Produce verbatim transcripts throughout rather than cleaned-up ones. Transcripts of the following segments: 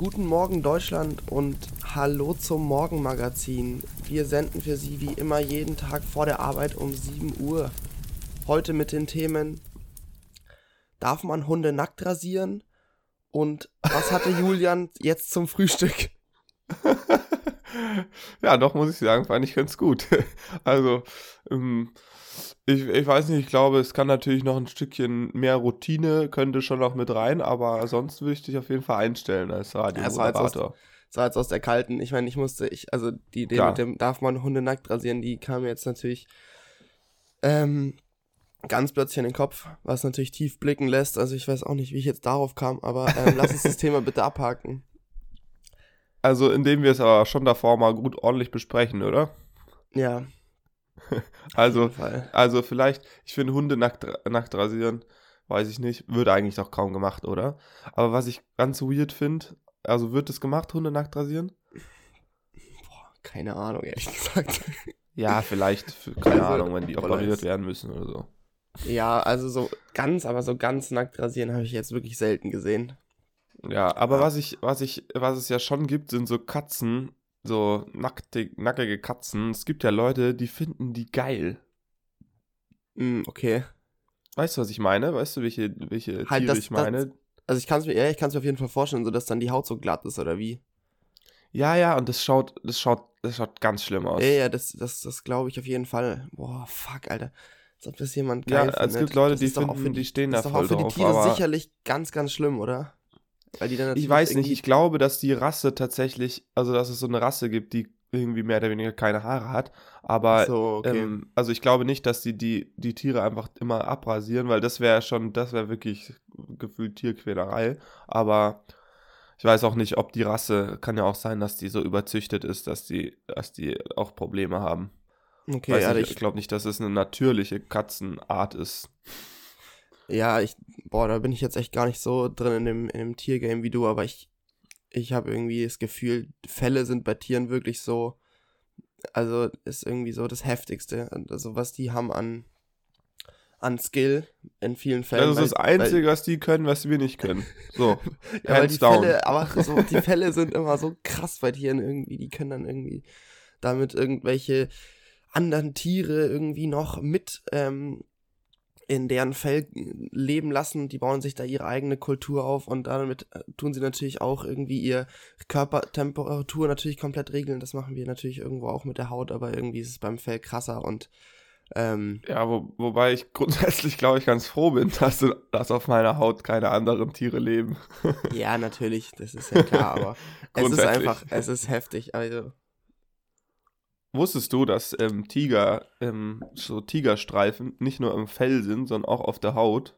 Guten Morgen Deutschland und hallo zum Morgenmagazin. Wir senden für Sie wie immer jeden Tag vor der Arbeit um sieben Uhr. Heute mit den Themen: Darf man Hunde nackt rasieren? Und was hatte Julian jetzt zum Frühstück? Ja, doch, muss ich sagen, fand ich ganz gut. Also, ähm, ich, ich weiß nicht, ich glaube, es kann natürlich noch ein Stückchen mehr Routine, könnte schon noch mit rein, aber sonst würde ich dich auf jeden Fall einstellen als Ja, es war jetzt aus, Radiomoderator. es war jetzt aus der kalten. Ich meine, ich musste, ich, also die Idee mit Klar. dem darf man Hunde nackt rasieren, die kam mir jetzt natürlich ähm, ganz plötzlich in den Kopf, was natürlich tief blicken lässt. Also ich weiß auch nicht, wie ich jetzt darauf kam, aber ähm, lass uns das Thema bitte abhaken. Also, indem wir es aber schon davor mal gut ordentlich besprechen, oder? Ja, auf Also, jeden Fall. also vielleicht, ich finde Hunde nackt, nackt rasieren, weiß ich nicht, würde eigentlich doch kaum gemacht, oder? Aber was ich ganz weird finde, also wird es gemacht, Hunde nackt rasieren? Keine Ahnung, ehrlich gesagt. Ja, vielleicht, für, keine Also, Ahnung, wenn die boah, operiert Leute. werden müssen oder so. Ja, also so ganz, aber so ganz nackt rasieren habe ich jetzt wirklich selten gesehen. Ja, aber Ja, was ich, was ich, was es ja schon gibt, sind so Katzen, so nackte, nackige Katzen. Es gibt ja Leute, die finden die geil. mm, okay. Weißt du, was ich meine? Weißt du, welche, welche Halt Tiere das, ich das, meine? also ich kann es mir, ja, ich kann es mir auf jeden Fall vorstellen, so dass dann die Haut so glatt ist, oder wie? Ja, ja, und das schaut, das schaut, das schaut ganz schlimm Ja, aus. ja, das, das, das glaube ich auf jeden Fall. Boah, fuck, Alter. Als ob das jemand Ja, geil es gibt findet. Leute, Das die ist doch auch für finden, die die, stehen das da ist doch auch voll für die drauf, Tiere aber sicherlich ganz, ganz schlimm, oder? Weil die dann ich natürlich weiß nicht, irgendwie, ich glaube, dass die Rasse tatsächlich, also dass es so eine Rasse gibt, die irgendwie mehr oder weniger keine Haare hat, ach aber so, okay. ähm, also ich glaube nicht, dass die, die die Tiere einfach immer abrasieren, weil das wäre schon, das wäre wirklich gefühlt Tierquälerei, aber ich weiß auch nicht, ob die Rasse, kann ja auch sein, dass die so überzüchtet ist, dass die, dass die auch Probleme haben. Okay, Weiß ja, nicht, ich ich, glaube nicht, dass es eine natürliche Katzenart ist. ja, ich, boah, da bin ich jetzt echt gar nicht so drin in dem, in dem Tiergame wie du, aber ich, ich habe irgendwie das Gefühl, Fälle sind bei Tieren wirklich so, also ist irgendwie so das Heftigste, also was die haben an, an Skill in vielen Das Fällen, ist das weil, weil, Einzige, was die können, was wir nicht können. So, ja, weil die hands down. Fälle, aber so, die Fälle sind immer so krass bei Tieren irgendwie, die können dann irgendwie damit irgendwelche anderen Tiere irgendwie noch mit, ähm, in deren Fell leben lassen, die bauen sich da ihre eigene Kultur auf und damit äh, tun sie natürlich auch irgendwie ihr Körpertemperatur natürlich komplett regeln. Das machen wir natürlich irgendwo auch mit der Haut, aber irgendwie ist es beim Fell krasser und ähm, Ja, wo, wobei ich grundsätzlich, glaube ich, ganz froh bin, dass, du, dass auf meiner Haut keine anderen Tiere leben. ja, natürlich, das ist ja klar, aber es ist einfach, Grundsätzlich. es ist heftig, also, Wusstest du, dass ähm, Tiger, ähm, so Tigerstreifen nicht nur im Fell sind, sondern auch auf der Haut?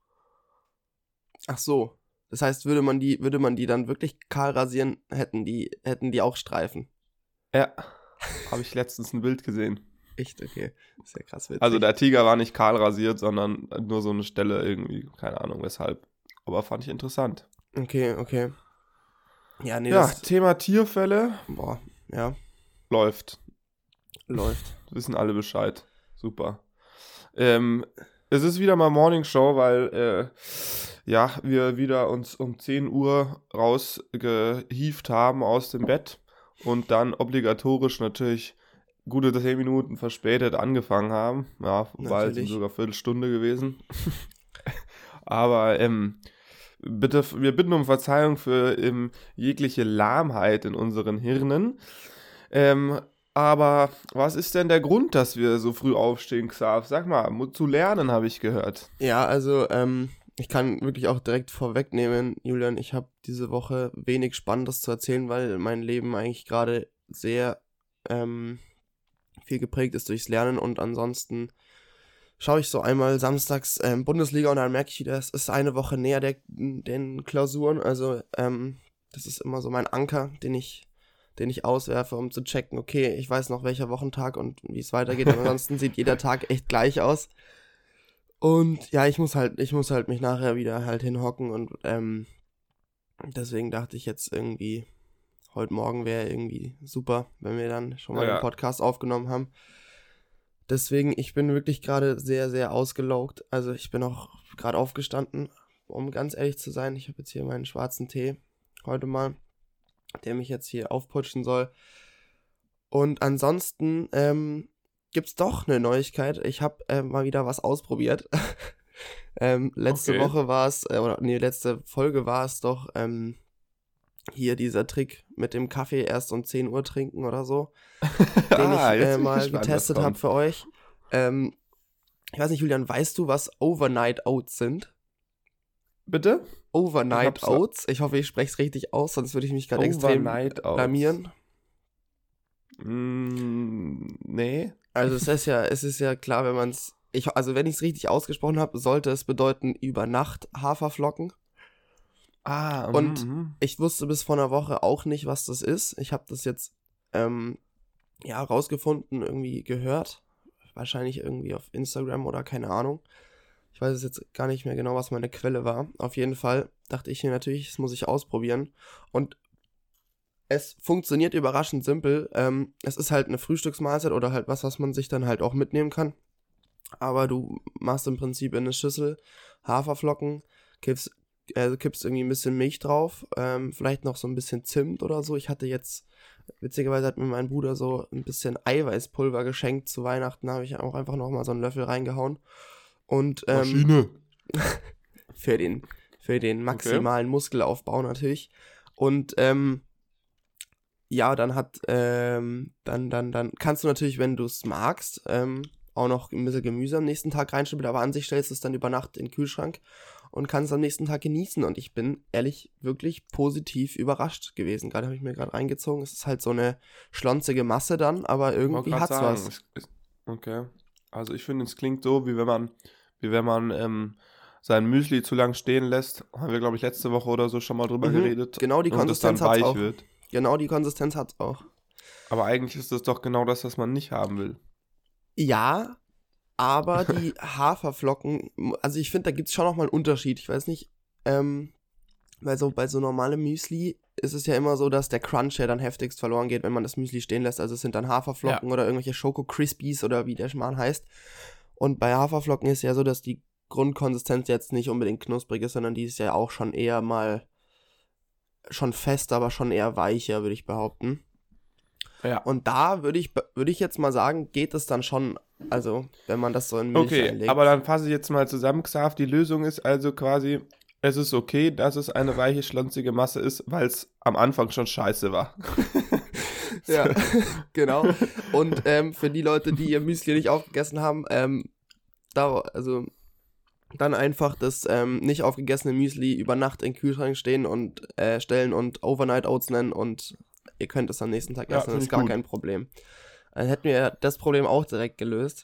ach so. Das heißt, würde man die, würde man die dann wirklich kahl rasieren, hätten die, hätten die auch Streifen. Ja, habe ich letztens ein Bild gesehen. Echt, okay. Ist ja krass Also witzig. der Tiger war nicht kahl rasiert, sondern nur so eine Stelle irgendwie, keine Ahnung weshalb. Aber fand ich interessant. Okay, okay. Ja, nee, Ja, das, Thema Tierfälle boah, ja, läuft. läuft. Wissen alle Bescheid. Super. Ähm, es ist wieder mal Morning Show, weil äh, ja, wir wieder uns um zehn Uhr rausgehievt haben aus dem Bett und dann obligatorisch natürlich gute zehn Minuten verspätet angefangen haben. Ja, wobei es sind Natürlich. sogar Viertelstunde gewesen. Aber ähm, bitte, wir bitten um Verzeihung für ähm, jegliche Lahmheit in unseren Hirnen. Ähm, aber was ist denn der Grund, dass wir so früh aufstehen, Xav? Sag mal, mu- zu lernen habe ich gehört. Ja, also, ähm, ich kann wirklich auch direkt vorwegnehmen, Julian, ich habe diese Woche wenig Spannendes zu erzählen, weil mein Leben eigentlich gerade sehr ähm, viel geprägt ist durchs Lernen und ansonsten schaue ich so einmal samstags ähm, Bundesliga und dann merke ich wieder, es ist eine Woche näher der, den Klausuren, also ähm, das ist immer so mein Anker, den ich den ich auswerfe, um zu checken, okay, ich weiß noch welcher Wochentag und wie es weitergeht, aber ansonsten sieht jeder Tag echt gleich aus. Und ja, ich muss halt, ich muss halt mich nachher wieder halt hinhocken und ähm, deswegen dachte ich jetzt irgendwie, heute Morgen wäre irgendwie super, wenn wir dann schon mal den Ja, Podcast aufgenommen haben. Deswegen, ich bin wirklich gerade sehr, sehr ausgelaugt. Also ich bin auch gerade aufgestanden, um ganz ehrlich zu sein. Ich habe jetzt hier meinen schwarzen Tee heute mal. der mich jetzt hier aufputschen soll. Und ansonsten ähm, gibt's doch eine Neuigkeit. Ich habe äh, mal wieder was ausprobiert. ähm, letzte Okay. Woche war es, äh, oder nee, letzte Folge war es doch ähm, hier dieser Trick mit dem Kaffee erst um zehn Uhr trinken oder so, den Ah, ich jetzt äh, bin ich mal gespannt, was getestet habe kommt. für euch. Ähm, ich weiß nicht, Julian, weißt du, was Overnight Oats sind? Bitte? Ich Overnight hab's- Oats. Ich hoffe, ich spreche es richtig aus, sonst würde ich mich gerade extrem Overnight Oats. blamieren. Mm, nee. Also es ist ja, es ist ja klar, wenn man es, ich, also wenn ich es richtig ausgesprochen habe, sollte es bedeuten über Nacht Haferflocken. Ah, mhm, Und mhm. ich wusste bis vor einer Woche auch nicht, was das ist. Ich habe das jetzt ähm, ja rausgefunden, irgendwie gehört. Wahrscheinlich irgendwie auf Instagram oder keine Ahnung. Ich weiß es jetzt gar nicht mehr genau, was meine Quelle war. Auf jeden Fall dachte ich mir natürlich, das muss ich ausprobieren. Und es funktioniert überraschend simpel. Ähm, es ist halt eine Frühstücksmahlzeit oder halt was, was man sich dann halt auch mitnehmen kann. Aber du machst im Prinzip in eine Schüssel Haferflocken, kippst, äh, kippst irgendwie ein bisschen Milch drauf, ähm, vielleicht noch so ein bisschen Zimt oder so. Ich hatte jetzt, witzigerweise hat mir mein Bruder so ein bisschen Eiweißpulver geschenkt zu Weihnachten, da habe ich auch einfach nochmal so einen Löffel reingehauen. Und ähm, Maschine. für den, für den maximalen Muskelaufbau natürlich. Und ähm, ja, dann hat, ähm, dann, dann, dann kannst du natürlich, wenn du es magst, ähm, auch noch ein bisschen Gemüse am nächsten Tag reinschnippeln, aber an sich stellst du es dann über Nacht in den Kühlschrank und kannst es am nächsten Tag genießen. Und ich bin ehrlich wirklich positiv überrascht gewesen. Gerade habe ich mir gerade reingezogen. Es ist halt so eine schlonzige Masse dann, aber Wollte irgendwie grad hat's sagen, was. es- es- Okay. Also ich finde, es klingt so, wie wenn man, wie wenn man ähm, sein Müsli zu lang stehen lässt. Haben wir, glaube ich, letzte Woche oder so schon mal drüber Mhm, geredet. genau die Und es dann Konsistenz hat's weich auch. wird. Genau die Konsistenz hat's auch. Aber eigentlich ist das doch genau das, was man nicht haben will. Ja, aber die Haferflocken, also ich finde, da gibt es schon nochmal einen Unterschied. Ich weiß nicht, ähm, weil so bei so normalem Müsli ist es ja immer so, dass der Crunch ja dann heftigst verloren geht, wenn man das Müsli stehen lässt. Also es sind dann Haferflocken oder irgendwelche Schoko Crispies oder wie der Schmarrn heißt. Und bei Haferflocken ist ja so, dass die Grundkonsistenz jetzt nicht unbedingt knusprig ist, sondern die ist ja auch schon eher mal schon fest, aber schon eher weicher, würde ich behaupten. Ja. Und da würde ich, würde ich jetzt mal sagen, geht es dann schon, also wenn man das so in Milch Okay, einlegt. aber dann fasse ich jetzt mal zusammen, Xav. Die Lösung ist also quasi, es ist okay, dass es eine weiche, schlonzige Masse ist, weil es am Anfang schon scheiße war. Ja, genau. Und ähm, für die Leute, die ihr Müsli nicht aufgegessen haben, ähm, da, also dann einfach das ähm, nicht aufgegessene Müsli über Nacht in den Kühlschrank stehen und äh, stellen und Overnight Oats nennen und ihr könnt es am nächsten Tag Ja, essen, das find ist ich gar gut. kein Problem. Dann hätten wir das Problem auch direkt gelöst.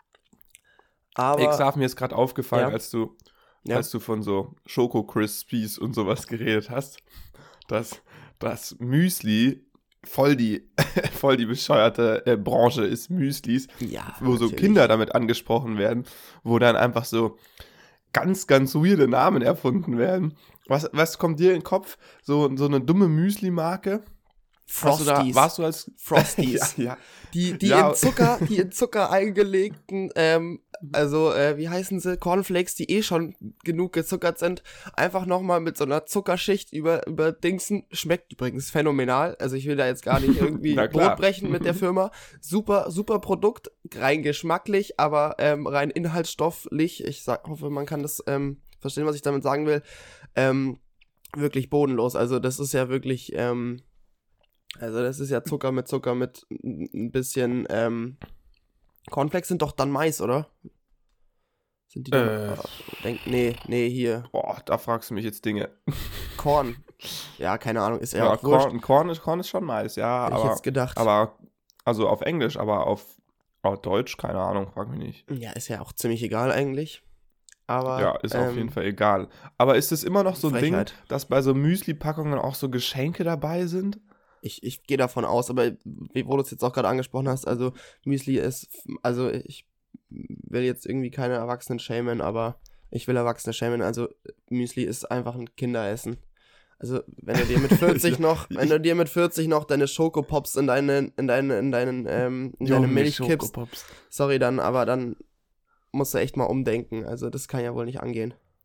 Aber, Ey, Xav, mir ist gerade aufgefallen, Ja. als du ja, als du von so Schoko Crispies und sowas geredet hast, dass das Müsli voll die, voll die bescheuerte äh, Branche ist, Müslis, ja, wo so natürlich. Kinder damit angesprochen werden, wo dann einfach so ganz, ganz weirde Namen erfunden werden. Was, was kommt dir in den Kopf? So, so eine dumme Müsli-Marke? Hast du da, Frosties. warst du als Frosties. ja, ja. Die, die, Ja. in Zucker, die in Zucker eingelegten, ähm, also, äh, wie heißen sie, Cornflakes, die eh schon genug gezuckert sind, einfach nochmal mit so einer Zuckerschicht über, über Dingsen, schmeckt übrigens phänomenal, also ich will da jetzt gar nicht irgendwie Na klar. Brot brechen mit der Firma, super, super Produkt, rein geschmacklich, aber ähm, rein inhaltsstofflich, ich sag, hoffe, man kann das ähm, verstehen, was ich damit sagen will, ähm, wirklich bodenlos, also das ist ja wirklich, ähm, also das ist ja Zucker mit Zucker mit ein bisschen, ähm, Cornflakes sind doch dann Mais, oder? Sind die dann, Äh. äh, denk, nee, nee, hier, Boah, da fragst du mich jetzt Dinge. Korn. Ja, keine Ahnung, ist ja, Ja, auch wurscht, Korn, Korn, ist, Korn ist schon nice, ja, hätte ich aber, jetzt gedacht. aber, also auf Englisch, aber auf, auf Deutsch, keine Ahnung, frag mich nicht. Ja, ist ja auch ziemlich egal eigentlich. Aber, Ja, ist auf ähm, jeden Fall egal. Aber ist es immer noch so ein Frechheit. Ding, dass bei so Müsli-Packungen auch so Geschenke dabei sind? Ich, ich gehe davon aus, aber wie wo du es jetzt auch gerade angesprochen hast, also Müsli ist, also ich will jetzt irgendwie keine Erwachsenen schämen, aber ich will Erwachsene schämen, also Müsli ist einfach ein Kinderessen. Also wenn du dir mit vierzig noch, wenn du dir mit vierzig noch deine Schokopops in deine, in deine, in deinen, ähm, in deine Junge, Milch kippst, Schokopops. sorry dann, aber dann musst du echt mal umdenken, also das kann ja wohl nicht angehen.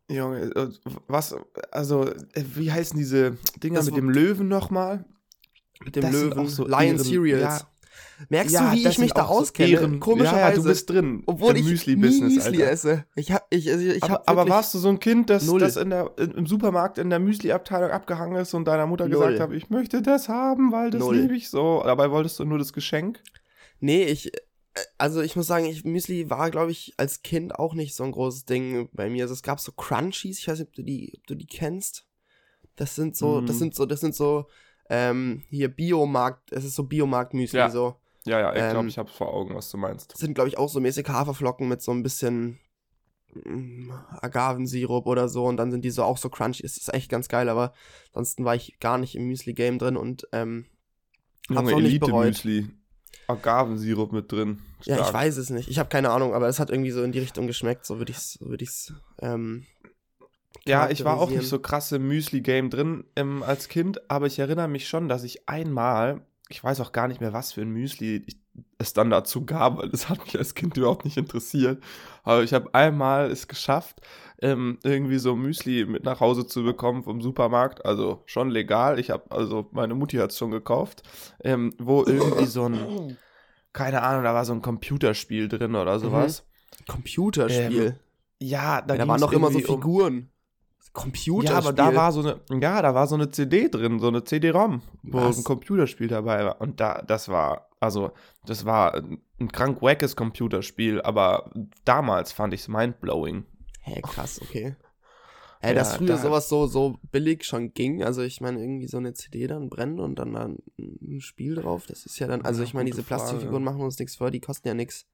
Junge, äh, was, also, äh, wie heißen diese Dinger Das mit wo- dem Löwen nochmal? Mit dem Das sind Löwen, auch so Lion Ehren- Cereals. ja. Merkst Ja, du, wie das ich mich sind da auch so auskenne? Ehren- Komischerweise. Ja, ja, du bist drin obwohl im ich Müsli-Business, Müsli Alter. esse. Ich hab, ich, also ich Aber, hab aber wirklich warst du so ein Kind, das, Null. das in der, in, im Supermarkt in der Müsli-Abteilung abgehangen ist und deiner Mutter Null. gesagt hat, ich möchte das haben, weil das Null. liebe ich so. Dabei wolltest du nur das Geschenk? Nee, ich, äh, also ich muss sagen, ich, Müsli war, glaube ich, als Kind auch nicht so ein großes Ding bei mir. Also es gab so Crunchies, ich weiß nicht, ob du die, ob du die kennst. Das sind so, Mm. das sind so, das sind so, ähm, hier Biomarkt, es ist so Biomarkt-Müsli, Ja. so. Ja, ja, ich glaube, Ähm, ich habe vor Augen, was du meinst. Das sind, glaube ich, auch so mäßig Haferflocken mit so ein bisschen mm, Agavensirup oder so und dann sind die so auch so crunchy. Es ist echt ganz geil, aber ansonsten war ich gar nicht im Müsli-Game drin und, ähm, hab's Junge, auch nicht bereut. Elite-Müsli. Agavensirup mit drin. Ja, ich Stark. weiß es nicht. Ich habe keine Ahnung, aber es hat irgendwie so in die Richtung geschmeckt. So würde ich es, so würd ich's, ähm, Ja, ich war auch nicht charakterisieren. so krass im Müsli-Game drin ähm, als Kind, aber ich erinnere mich schon, dass ich einmal, ich weiß auch gar nicht mehr, was für ein Müsli ich, es dann dazu gab, weil das hat mich als Kind überhaupt nicht interessiert. Aber ich habe einmal es geschafft, ähm, irgendwie so Müsli mit nach Hause zu bekommen vom Supermarkt. Also schon legal. Ich habe, also meine Mutti hat es schon gekauft, ähm, wo irgendwie so ein, keine Ahnung, da war so ein Computerspiel drin oder sowas. Computerspiel. Ja, da, ja, da ging's waren doch immer so irgendwie um- Figuren. Computerspiel. Ja, aber da war so eine, ja, da war so eine C D drin, so eine C D-ROM, wo Was? ein Computerspiel dabei war. Und da, das war, also, das war ein, ein krank wackes Computerspiel, aber damals fand ich es mindblowing. Hä, krass, okay. Hä, dass Ja, früher da- sowas so, so billig schon ging. Also ich meine, irgendwie so eine C D dann brennen und dann da ein, ein Spiel drauf. Das ist ja dann, also Ja, ich meine, gute diese Plastikfiguren Frage. machen uns nichts vor, die kosten ja nichts.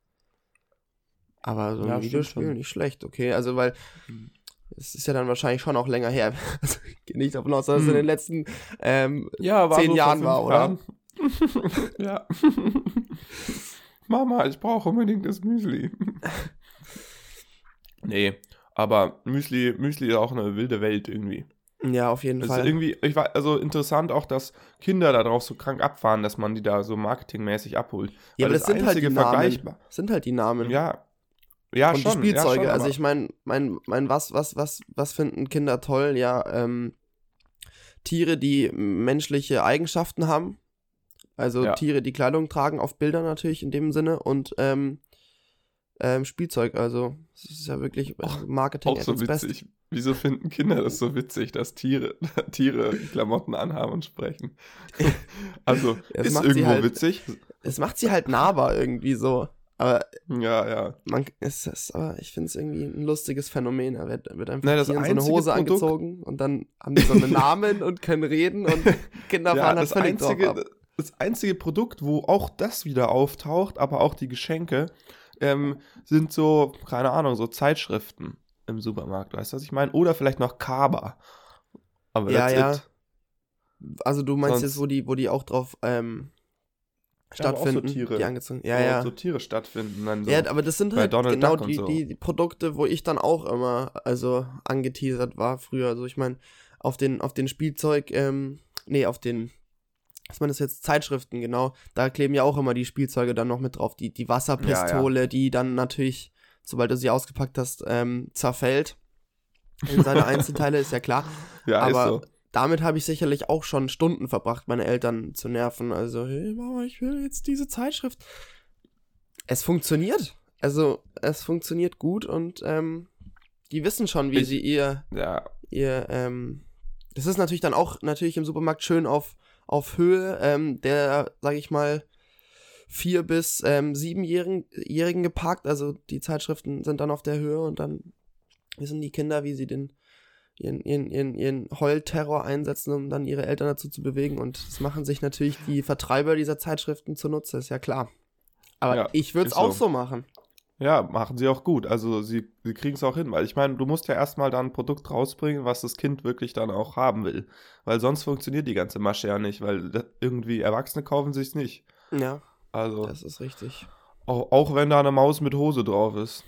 Aber so ein Ja, stimmt Videospiel schon. nicht schlecht, okay. Also weil es ist ja dann wahrscheinlich schon auch länger her. Also ich gehe nicht davon aus, dass es in Hm. den letzten ähm, Ja, zehn so vor Jahren fünf war, oder? Jahren. Ja. Mama, ich brauche unbedingt das Müsli. Nee, aber Müsli, Müsli ist auch eine wilde Welt irgendwie. Ja, auf jeden Es ist Fall. irgendwie, ich war, also interessant auch, dass Kinder da drauf so krank abfahren, dass man die da so marketingmäßig abholt. Ja, Weil aber das sind halt die einzige Namen. vergleichbar- Das sind halt die Namen. Ja, ja, und schon. die Spielzeuge. Ja, schon, also aber- ich meine, mein, mein, was, was, was, was finden Kinder toll? Ja, ähm, Tiere, die menschliche Eigenschaften haben. Also Ja. Tiere, die Kleidung tragen, auf Bildern natürlich in dem Sinne. Und ähm, ähm, Spielzeug, also es ist ja wirklich Auch- Marketing auch so at its best. witzig. Wieso finden Kinder das so witzig, dass Tiere, Tiere Klamotten anhaben und sprechen? Also, Ja, das ist macht sie irgendwo halt- witzig. Es macht sie halt nahbar irgendwie so. Aber Ja, ja. man, es ist, aber ich finde es irgendwie ein lustiges Phänomen. Da wird, wird einfach Ne, das hier in so eine einzige Hose Produkt- angezogen und dann haben die so einen Namen und können reden und Kinder Ja, fahren halt das völlig drauf ab. einzige, das einzige Produkt, wo auch das wieder auftaucht, aber auch die Geschenke, ähm, sind so, keine Ahnung, so Zeitschriften im Supermarkt, weißt du, was ich meine? Oder vielleicht noch Kaba. Aber Ja, that's ja. it. Also du meinst Sonst- jetzt, wo die, wo die auch drauf ähm, Ja, aber auch so stattfinden, Tiere. die angezogen. Ja, Wo ja. so Tiere stattfinden. Dann so. Ja, aber das sind bei halt Donald genau Duck und die, so. die, die Produkte, wo ich dann auch immer, also angeteasert war früher. Also ich meine, auf den, auf den Spielzeug, ähm, nee, auf den, was man das jetzt, Zeitschriften, genau, da kleben ja auch immer die Spielzeuge dann noch mit drauf. Die, die Wasserpistole, die dann natürlich, sobald du sie ausgepackt hast, ähm, zerfällt in seine Einzelteile, ist ja klar. ja, aber ist so. damit habe ich sicherlich auch schon Stunden verbracht, meine Eltern zu nerven. Also, hey Mama, ich will jetzt diese Zeitschrift. Es funktioniert. Also, es funktioniert gut und ähm, die wissen schon, wie Ich- sie ihr, Ja, ihr, ähm, das ist natürlich dann auch natürlich im Supermarkt schön auf, auf Höhe ähm, der, sag ich mal, vier- bis ähm, siebenjährigen Jährigen geparkt. Also, die Zeitschriften sind dann auf der Höhe und dann wissen die Kinder, wie sie den ihren, ihren, ihren, ihren Heulterror einsetzen, um dann ihre Eltern dazu zu bewegen. Und das machen sich natürlich die Vertreiber dieser Zeitschriften zunutze, ist ja klar. Aber Ja, ich würde es ist auch so. so machen. ja, machen sie auch gut. Also sie, sie kriegen es auch hin, weil ich meine, du musst ja erstmal dann ein Produkt rausbringen, was das Kind wirklich dann auch haben will. Weil sonst funktioniert die ganze Masche ja nicht, weil das, irgendwie Erwachsene kaufen sich's nicht. Ja, Also das ist richtig. auch, auch wenn da eine Maus mit Hose drauf ist.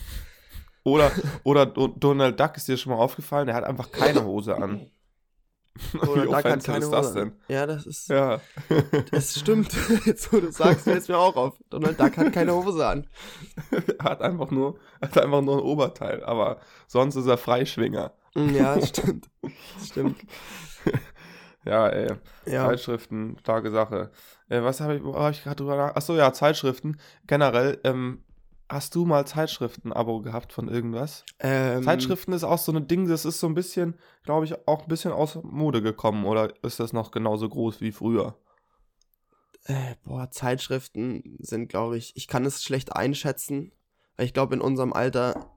Oder, oder Do- Donald Duck, ist dir schon mal aufgefallen, der hat einfach keine Hose an. Oder Wie da kann offensive keine ist das Hose an. denn? Ja, das ist, Ja. das stimmt. Jetzt, wo du sagst, fällt es mir auch auf. Donald Duck hat keine Hose an. Er hat einfach nur, hat einfach nur ein Oberteil, aber sonst ist er Freischwinger. Mm, Ja, das stimmt. Das stimmt. Ja, ey. Ja. Zeitschriften, starke Sache. Äh, was habe ich, wo hab ich gerade drüber nach... Achso, ja, Zeitschriften. Generell, ähm, hast du mal Zeitschriften-Abo gehabt von irgendwas? Ähm, Zeitschriften ist auch so ein Ding, das ist so ein bisschen, glaube ich, auch ein bisschen aus Mode gekommen. Oder ist das noch genauso groß wie früher? Äh, boah, Zeitschriften sind, glaube ich, ich kann es schlecht einschätzen, weil ich glaube, in unserem Alter,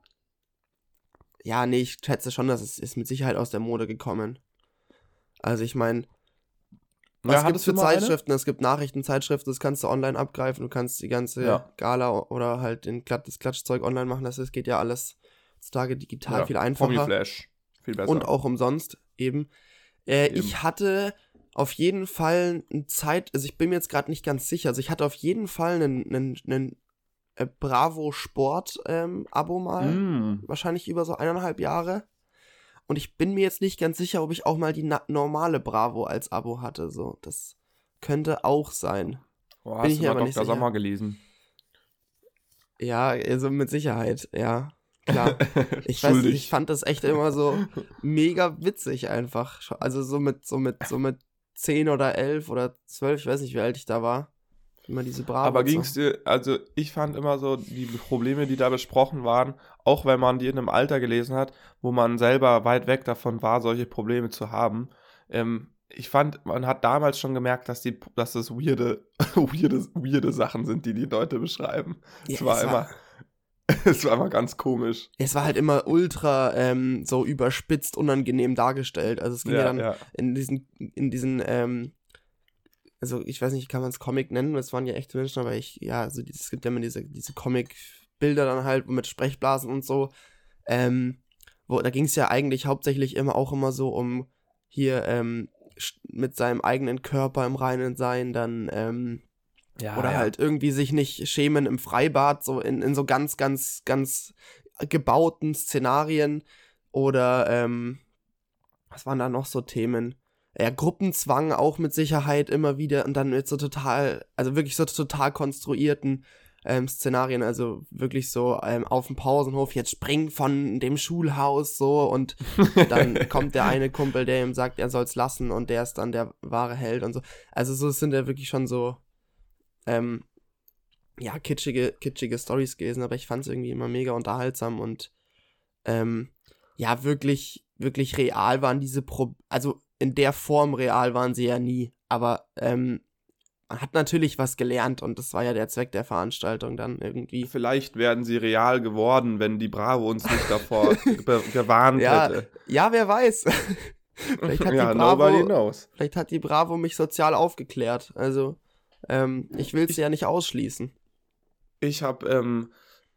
ja, nee, ich schätze schon, dass es ist mit Sicherheit aus der Mode gekommen. Also ich meine, was Ja, gibt es hattest du für mal eine? Zeitschriften? Es gibt Nachrichtenzeitschriften, das kannst du online abgreifen, du kannst die ganze Ja. Gala o- oder halt den Glatt, das Klatschzeug online machen, das ist, geht ja alles heutzutage digital Ja, viel einfacher. Promiflash. Viel besser. Und auch umsonst eben. Äh, Eben. Ich hatte auf jeden Fall eine Zeit, also ich bin mir jetzt gerade nicht ganz sicher, also ich hatte auf jeden Fall einen, einen, einen äh, Bravo Sport ähm, Abo mal, Mm. wahrscheinlich über so eineinhalb Jahre. Und ich bin mir jetzt nicht ganz sicher, ob ich auch mal die na- normale Bravo als Abo hatte, so, das könnte auch sein. Oh, Bin hast ich du mir mal aber nicht Doktor sicher. Sommer gelesen? Ja, also mit Sicherheit, ja, klar. Ich weiß nicht, Schuldig. ich fand das echt immer so mega witzig einfach. Also so mit, so mit, so mit zehn oder elf oder zwölf, ich weiß nicht, wie alt ich da war. Immer diese Bravo. Aber und so. ging's dir, also ich fand immer so, die Probleme, die da besprochen waren, auch wenn man die in einem Alter gelesen hat, wo man selber weit weg davon war, solche Probleme zu haben, ähm, ich fand, man hat damals schon gemerkt, dass die, dass das weirde, weirde, weirde Sachen sind, die die Leute beschreiben. Ja, es war es war- immer, es war immer ganz komisch. Es war halt immer ultra ähm, so überspitzt, unangenehm dargestellt. Also es ging ja, Ja, dann ja. in diesen, in diesen, ähm, also ich weiß nicht, kann man es Comic nennen? Es waren ja echte Menschen, aber ich, ja, also die- es gibt ja immer diese, diese Comic-Bilder dann halt mit Sprechblasen und so. Ähm, wo, da ging es ja eigentlich hauptsächlich immer auch immer so um hier ähm, sch- mit seinem eigenen Körper im Reinen sein, dann ähm, Ja, oder ja. halt irgendwie sich nicht schämen im Freibad, so in, in so ganz, ganz, ganz gebauten Szenarien. Oder, ähm, was waren da noch so Themen? Ja, Gruppenzwang auch mit Sicherheit immer wieder und dann mit so total, also wirklich so total konstruierten ähm, Szenarien, also wirklich so ähm, auf dem Pausenhof, jetzt spring von dem Schulhaus so und dann kommt der eine Kumpel, der ihm sagt, er soll's lassen und der ist dann der wahre Held und so. Also so sind ja wirklich schon so ähm, ja, kitschige, kitschige Storys gewesen, aber ich fand es irgendwie immer mega unterhaltsam und ähm, ja, wirklich, wirklich real waren diese Pro also in der Form real waren sie ja nie, aber ähm, man hat natürlich was gelernt und das war ja der Zweck der Veranstaltung dann irgendwie. Vielleicht wären sie real geworden, wenn die Bravo uns nicht davor be- gewarnt Ja, hätte. ja, wer weiß. Vielleicht hat Ja, die nobody Bravo, knows. vielleicht hat die Bravo mich sozial aufgeklärt. Also, ähm, ich will es ja nicht ausschließen. Ich habe ähm,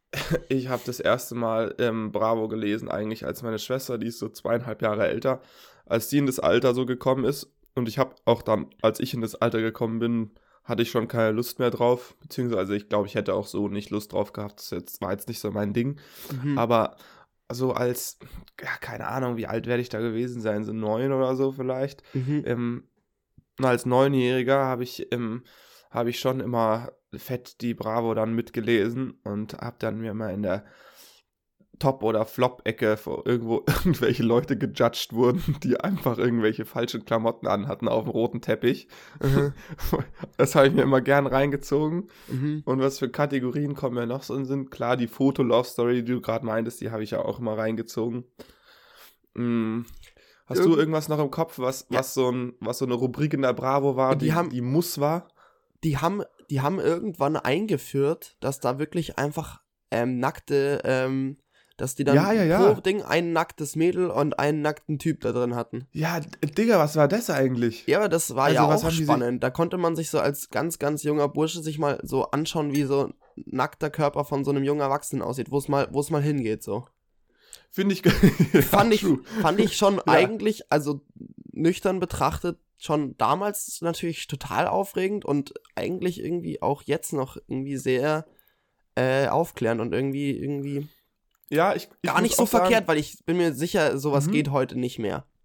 ich habe das erste Mal ähm, Bravo gelesen, eigentlich als meine Schwester, die ist so zweieinhalb Jahre älter, als die in das Alter so gekommen ist. Und ich habe auch dann, als ich in das Alter gekommen bin, hatte ich schon keine Lust mehr drauf. Beziehungsweise ich glaube, ich hätte auch so nicht Lust drauf gehabt. Das jetzt, war jetzt nicht so mein Ding. Mhm. Aber so als, ja, keine Ahnung, wie alt werde ich da gewesen sein? So neun oder so vielleicht. Mhm. Ähm, und als Neunjähriger habe ich, ähm, hab ich schon immer fett die Bravo dann mitgelesen und habe dann mir mal in der Top- oder Flop-Ecke, wo irgendwo irgendwelche Leute gejudged wurden, die einfach irgendwelche falschen Klamotten anhatten auf dem roten Teppich. Mhm. Das habe ich mir immer gern reingezogen. Mhm. Und was für Kategorien kommen ja noch so in Sinn? Klar, die Foto-Love-Story, die du gerade meintest, die habe ich ja auch immer reingezogen. Hm. Hast Irgend- du irgendwas noch im Kopf, was, Ja. was, so ein, was so eine Rubrik in der Bravo war, Die die, haben- die muss war? Die haben, die haben irgendwann eingeführt, dass da wirklich einfach ähm, nackte, ähm, dass die dann Ja, ja, ja. pro Ding ein nacktes Mädel und einen nackten Typ da drin hatten. Ja, D- Digga, was war das eigentlich? Ja, aber das war Also, ja was auch haben die sich- spannend. Da konnte man sich so als ganz, ganz junger Bursche sich mal so anschauen, wie so ein nackter Körper von so einem jungen Erwachsenen aussieht, wo es mal, wo es mal hingeht, so. Finde ich. ja, Fand ich, true. fand ich schon Ja. eigentlich, also nüchtern betrachtet, schon damals natürlich total aufregend und eigentlich irgendwie auch jetzt noch irgendwie sehr äh, aufklärend und irgendwie, irgendwie Ja, ich, ich gar muss nicht so auch sagen, verkehrt, weil ich bin mir sicher, sowas Mhm. geht heute nicht mehr.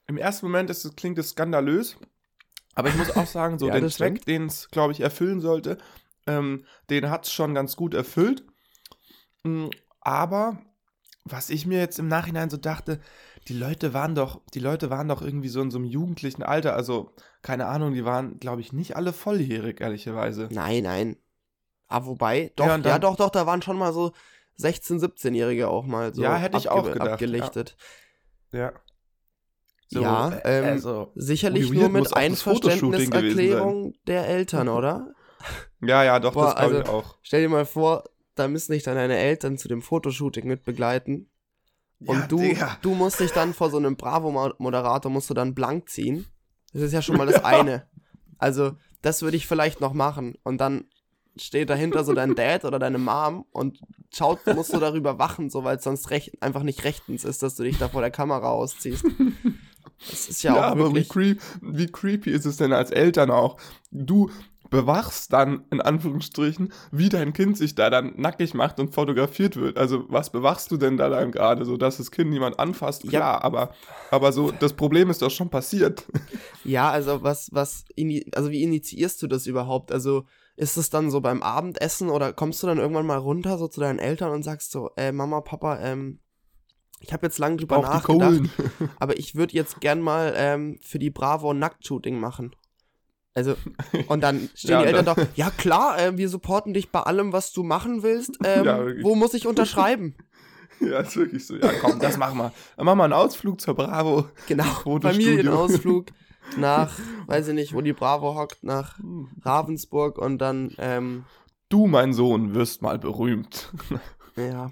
im ersten Moment ist, klingt es skandalös, aber ich muss auch sagen, so Ja, den das Zweck, stimmt. den es, glaube ich, erfüllen sollte, ähm, den hat es schon ganz gut erfüllt. Mm, Aber was ich mir jetzt im Nachhinein so dachte, die Leute waren doch, die Leute waren doch irgendwie so in so einem jugendlichen Alter, also keine Ahnung, die waren, glaube ich, nicht alle volljährig, ehrlicherweise. Nein, nein. Ah, wobei, doch, Ja, und ja, dann, doch, doch, da waren schon mal so sechzehn-, siebzehnjährige auch mal ja, so hätte ich abge auch gedacht, ja. abgelichtet. Ja. So, Ja, äh, ähm, also, sicherlich wie nur weird mit muss auch das Fotoshooting gewesen sein. Einverständniserklärung der Eltern, oder? Ja, ja, doch, das Boah, glaube also, ich auch. stell dir mal vor, da müssen dich dann deine Eltern zu dem Fotoshooting mit begleiten. Ja, Und du, Digga. du musst dich dann vor so einem Bravo-Moderator, musst du dann blank ziehen. Das ist ja schon mal das eine. Also, das würde ich vielleicht noch machen. Und dann steht dahinter so dein Dad oder deine Mom und schaut, musst du darüber wachen, so, weil es sonst recht, einfach nicht rechtens ist, dass du dich da vor der Kamera ausziehst. Das ist ja, Ja, auch aber wie, wirklich... creep, wie creepy ist es denn als Eltern auch? Du bewachst dann, in Anführungsstrichen, wie dein Kind sich da dann nackig macht und fotografiert wird. Also, was bewachst du denn da dann gerade? So, dass das Kind niemand anfasst? Ja. Klar, aber, aber so, das Problem ist doch schon passiert. Ja, also was, was, ini- also wie initiierst du das überhaupt? Also ist es dann so beim Abendessen oder kommst du dann irgendwann mal runter so zu deinen Eltern und sagst so, äh, Mama, Papa, ähm, ich habe jetzt lange drüber Auch die nachgedacht, Kohlen. aber ich würde jetzt gern mal ähm, für die Bravo ein Nacktshooting machen. Also, und dann stehen Ja, die und Eltern dann- doch, ja klar, äh, wir supporten dich bei allem, was du machen willst. Ähm, Ja, wirklich. wo muss ich unterschreiben? Ja, ist wirklich so. Ja, komm, das machen wir. Dann machen wir einen Ausflug zur Bravo. Genau, Fotostudio. Familienausflug nach, weiß ich nicht, wo die Bravo hockt, nach Ravensburg und dann, ähm, Du, mein Sohn, wirst mal berühmt. ja.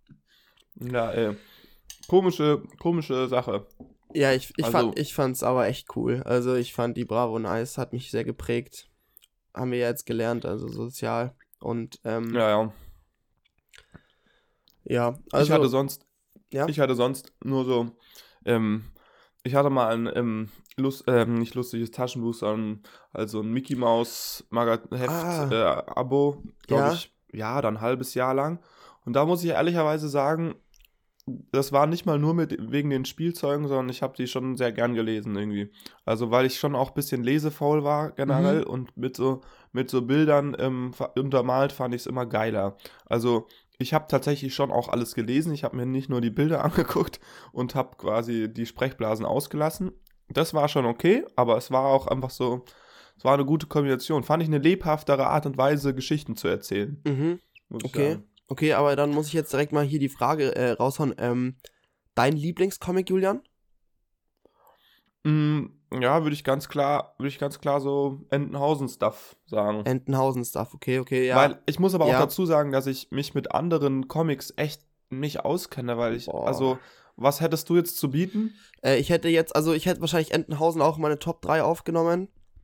Ja, ey. Komische, komische Sache. Ja, ich, ich, Also- fand, ich fand's aber echt cool. Also ich fand die Bravo nice, hat mich sehr geprägt. Haben wir ja jetzt gelernt, also sozial. Und ähm, ja, Ja, ja. also ich hatte sonst, ja? ich hatte sonst nur so, ähm, ich hatte mal ein, ähm, Lust, ähm, nicht lustiges Taschenbuch, sondern also ein Mickey Maus Magazin-Heft, Ah. äh, Abo, glaube Ja. ich, ja, dann ein halbes Jahr lang. Und da muss ich ehrlicherweise sagen, das war nicht mal nur mit, wegen den Spielzeugen, sondern ich habe die schon sehr gern gelesen irgendwie. Also weil ich schon auch ein bisschen lesefaul war generell Mhm. und mit so, mit so Bildern ähm, ver- untermalt fand ich es immer geiler. Also ich habe tatsächlich schon auch alles gelesen. Ich habe mir nicht nur die Bilder angeguckt und habe quasi die Sprechblasen ausgelassen. Das war schon okay, aber es war auch einfach so, es war eine gute Kombination. Fand ich eine lebhaftere Art und Weise, Geschichten zu erzählen. Mhm. Muss ich Okay. sagen. Okay, aber dann muss ich jetzt direkt mal hier die Frage äh, raushauen. Ähm, dein Lieblingscomic, Julian? Mm, ja, würde ich ganz klar, würde ich ganz klar so Entenhausen-Stuff sagen. Entenhausen-Stuff, okay, okay, ja. Weil ich muss aber auch Ja. dazu sagen, dass ich mich mit anderen Comics echt nicht auskenne, weil ich, Boah. also, was hättest du jetzt zu bieten? Äh, ich hätte jetzt, also ich hätte wahrscheinlich Entenhausen auch in meine Top drei aufgenommen.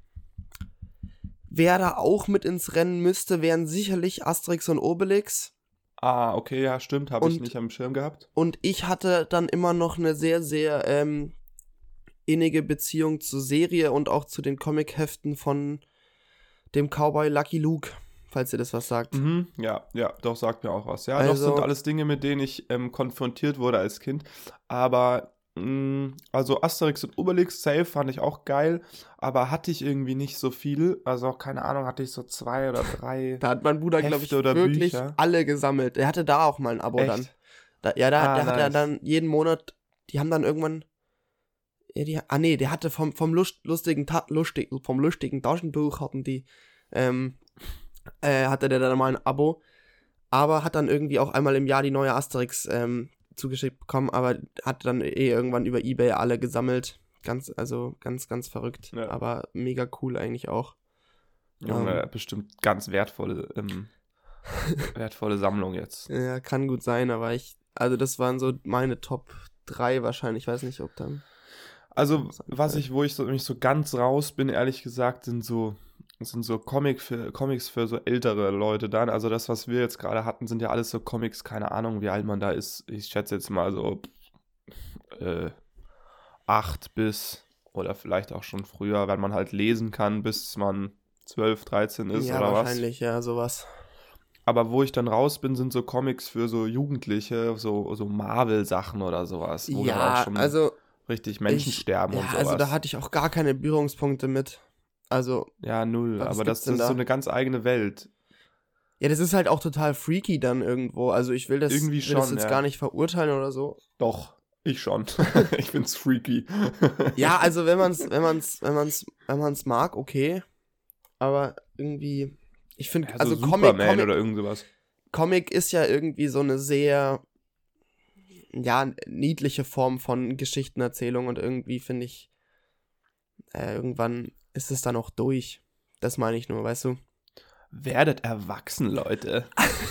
Wer da auch mit ins Rennen müsste, wären sicherlich Asterix und Obelix. Ah, okay, ja, stimmt, habe ich Und- nicht am Schirm gehabt. Und ich hatte dann immer noch eine sehr, sehr ähm, innige Beziehung zur Serie und auch zu den Comicheften von dem Cowboy Lucky Luke, falls ihr das was sagt. Mhm, ja, ja, doch, sagt mir auch was. Ja, doch Also- sind alles Dinge, mit denen ich ähm, konfrontiert wurde als Kind. Aber, mh, also Asterix und Obelix, safe, fand ich auch geil. Aber hatte ich irgendwie nicht so viel. Also, keine Ahnung, hatte ich so zwei oder drei. Da hat mein Bruder, glaube ich, Hefte oder wirklich Bücher? alle gesammelt. Er hatte da auch mal ein Abo Echt? dann. Da, ja, da, Ah, der hat er nice. dann jeden Monat, die haben dann irgendwann, ja, die, ah nee, der hatte vom, vom Lust, lustigen, Ta lustig, vom lustigen Taschenbuch hatten die, ähm, äh, hatte der dann mal ein Abo, aber hat dann irgendwie auch einmal im Jahr die neue Asterix ähm, zugeschickt bekommen, aber hat dann eh irgendwann über eBay alle gesammelt. Ganz, also ganz, ganz verrückt, Ja. aber mega cool eigentlich auch. Junge, Ähm. bestimmt ganz wertvolle, ähm, wertvolle Sammlung jetzt. Ja, kann gut sein, aber ich, also das waren so meine Top drei wahrscheinlich, ich weiß nicht, ob dann... Also, Was was anfällt. ich, wo ich so, mich so ganz raus bin, ehrlich gesagt, sind so, sind so Comic für, Comics für so ältere Leute dann. Also das, was wir jetzt gerade hatten, sind ja alles so Comics, keine Ahnung, wie alt man da ist. Ich schätze jetzt mal so äh, acht bis, oder vielleicht auch schon früher, wenn man halt lesen kann, bis man zwölf, dreizehn ist Ja, oder was. wahrscheinlich, ja, sowas. Aber wo ich dann raus bin, sind so Comics für so Jugendliche, so, so Marvel-Sachen oder sowas. Wo dann auch Ja, schon also richtig Menschen ich, sterben ja, und sowas. also da hatte ich auch gar keine Berührungspunkte mit. Also, ja, null, was aber das, gibt's denn das ist so da? eine ganz eigene Welt. Ja, das ist halt auch total freaky dann irgendwo. Also ich will das, Irgendwie will das schon, jetzt ja. gar nicht verurteilen oder so. Doch, ich schon. Ich find's freaky. Ja, also wenn man's, wenn man's, wenn man's, wenn man's mag, okay. Aber irgendwie, ich finde, Ja, so also Superman Comic, Comic, oder irgend sowas. Comic ist ja irgendwie so eine sehr, ja, niedliche Form von Geschichtenerzählung und irgendwie finde ich, äh, irgendwann ist es dann auch durch. Das meine ich nur, weißt du? Werdet erwachsen, Leute.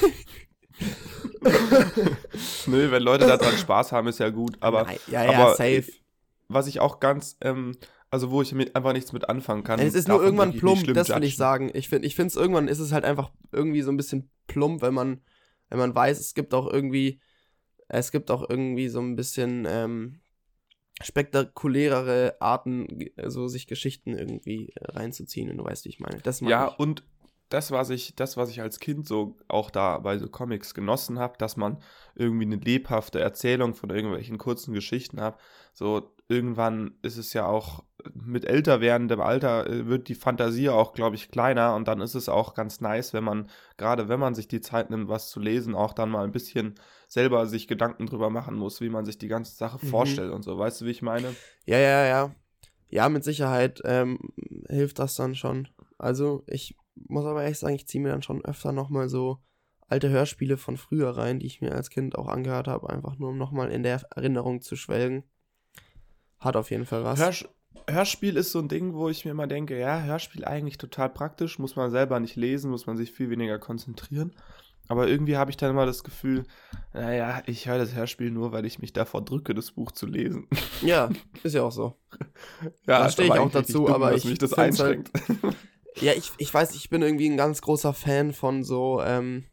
Nö, wenn Leute daran Spaß haben, ist ja gut. Aber, Nein, ja, ja, aber safe. was ich auch ganz, ähm, also wo ich mit, einfach nichts mit anfangen kann. Es ist darf nur man irgendwann wirklich plump, nicht schlimm das will ich judgen. sagen. Ich finde, ich finde es irgendwann ist es halt einfach irgendwie so ein bisschen plump, wenn man, wenn man weiß, es gibt auch irgendwie, es gibt auch irgendwie so ein bisschen ähm, spektakulärere Arten, ge- so sich Geschichten irgendwie äh, reinzuziehen, und du weißt, wie ich meine. Das meine Ja, ich. und das, was ich, das, was ich als Kind so auch da bei so Comics genossen habe, dass man irgendwie eine lebhafte Erzählung von irgendwelchen kurzen Geschichten hat. So irgendwann ist es ja auch mit älter werdendem Alter äh, wird die Fantasie auch, glaube ich, kleiner, und dann ist es auch ganz nice, wenn man, gerade wenn man sich die Zeit nimmt, was zu lesen, auch dann mal ein bisschen selber sich Gedanken drüber machen muss, wie man sich die ganze Sache Mhm. vorstellt und so. Weißt du, wie ich meine? Ja, ja, ja. Ja, mit Sicherheit ähm, hilft das dann schon. Also ich muss aber ehrlich sagen, ich ziehe mir dann schon öfter nochmal so alte Hörspiele von früher rein, die ich mir als Kind auch angehört habe, einfach nur um nochmal in der Erinnerung zu schwelgen. Hat auf jeden Fall was. Hörsch Hörspiel ist so ein Ding, wo ich mir immer denke, ja, Hörspiel eigentlich total praktisch, muss man selber nicht lesen, muss man sich viel weniger konzentrieren. Aber irgendwie habe ich dann immer das Gefühl, naja, ich höre das Hörspiel nur, weil ich mich davor drücke, das Buch zu lesen. Ja, ist ja auch so. Ja, Da ist stehe ich aber auch eigentlich richtig dazu, dumm, aber dass ich mich das find's halt- einschränkt. Ja, ich, ich weiß, ich bin irgendwie ein ganz großer Fan von so, ähm,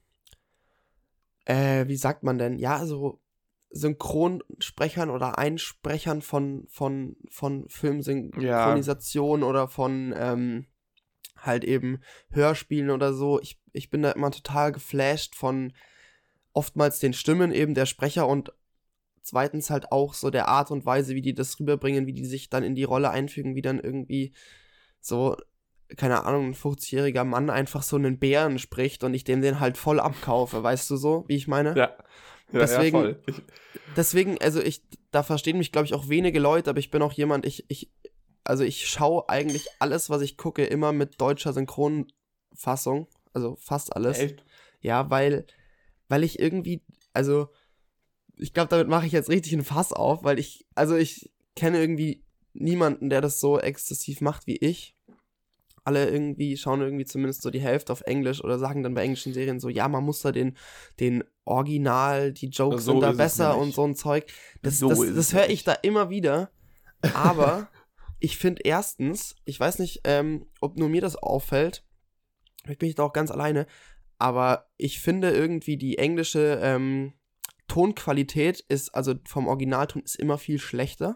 äh, wie sagt man denn? Ja, so Synchronsprechern oder Einsprechern von, von, von Filmsynchronisation oder von, ähm, halt eben Hörspielen oder so. Ich, ich bin da immer total geflasht von oftmals den Stimmen eben der Sprecher und zweitens halt auch so der Art und Weise, wie die das rüberbringen, wie die sich dann in die Rolle einfügen, wie dann irgendwie so, keine Ahnung, ein fünfzigjähriger Mann einfach so einen Bären spricht und ich dem den halt voll abkaufe, weißt du so, wie ich meine? Ja, ja, Deswegen- ja, voll. Ich, Deswegen, also ich, da verstehen mich, glaube ich, auch wenige Leute, aber ich bin auch jemand, ich, ich, also ich schaue eigentlich alles, was ich gucke, immer mit deutscher Synchronfassung, also fast alles. echt? Ja, weil, weil ich irgendwie, also, ich glaube, damit mache ich jetzt richtig ein Fass auf, weil ich, also ich kenne irgendwie niemanden, der das so exzessiv macht wie ich. Alle irgendwie schauen irgendwie zumindest so die Hälfte auf Englisch oder sagen dann bei englischen Serien so, ja, man muss da den, den Original, die Jokes So sind da ist es besser nämlich. und so ein Zeug. Das, So das, ist es das höre ich nämlich. da immer wieder. Aber ich finde erstens, ich weiß nicht, ähm, ob nur mir das auffällt, vielleicht bin ich da auch ganz alleine, aber ich finde irgendwie die englische ähm, Tonqualität ist, also vom Originalton ist immer viel schlechter.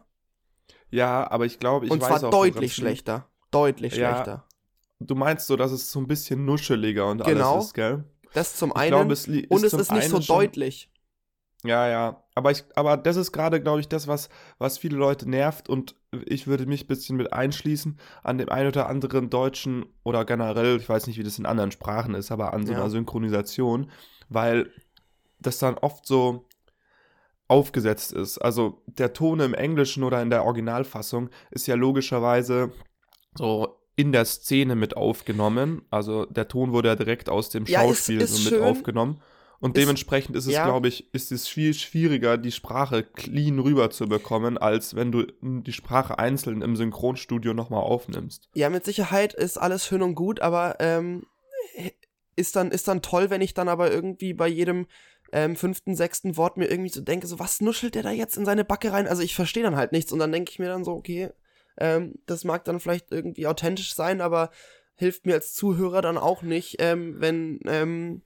Ja, aber ich glaube, ich und weiß zwar auch, woran deutlich es liegt. schlechter. Deutlich Ja, schlechter. Du meinst so, dass es so ein bisschen nuscheliger und Genau. alles ist, gell? Das zum Ich einen. glaube, es li- und es zum ist nicht so einen schon- deutlich. Ja, ja. Aber, ich, aber das ist gerade, glaube ich, das, was, was viele Leute nervt. Und ich würde mich ein bisschen mit einschließen an dem einen oder anderen deutschen oder generell, ich weiß nicht, wie das in anderen Sprachen ist, aber an so Ja. einer Synchronisation, weil das dann oft so aufgesetzt ist. Also der Ton im Englischen oder in der Originalfassung ist ja logischerweise so in der Szene mit aufgenommen. Also der Ton wurde ja direkt aus dem Ja, ist- Schauspiel ist so mit schön. aufgenommen. Und Ist- dementsprechend ist es, ja. glaube ich, ist es viel schwieriger, die Sprache clean rüber zu bekommen, als wenn du die Sprache einzeln im Synchronstudio nochmal aufnimmst. Ja, mit Sicherheit ist alles schön und gut, aber ähm, ist, dann, ist dann toll, wenn ich dann aber irgendwie bei jedem ähm, fünften, sechsten Wort mir irgendwie so denke, so, was nuschelt der da jetzt in seine Backe rein? Also ich verstehe dann halt nichts und dann denke ich mir dann so, okay, ähm, das mag dann vielleicht irgendwie authentisch sein, aber hilft mir als Zuhörer dann auch nicht, ähm, wenn, ähm,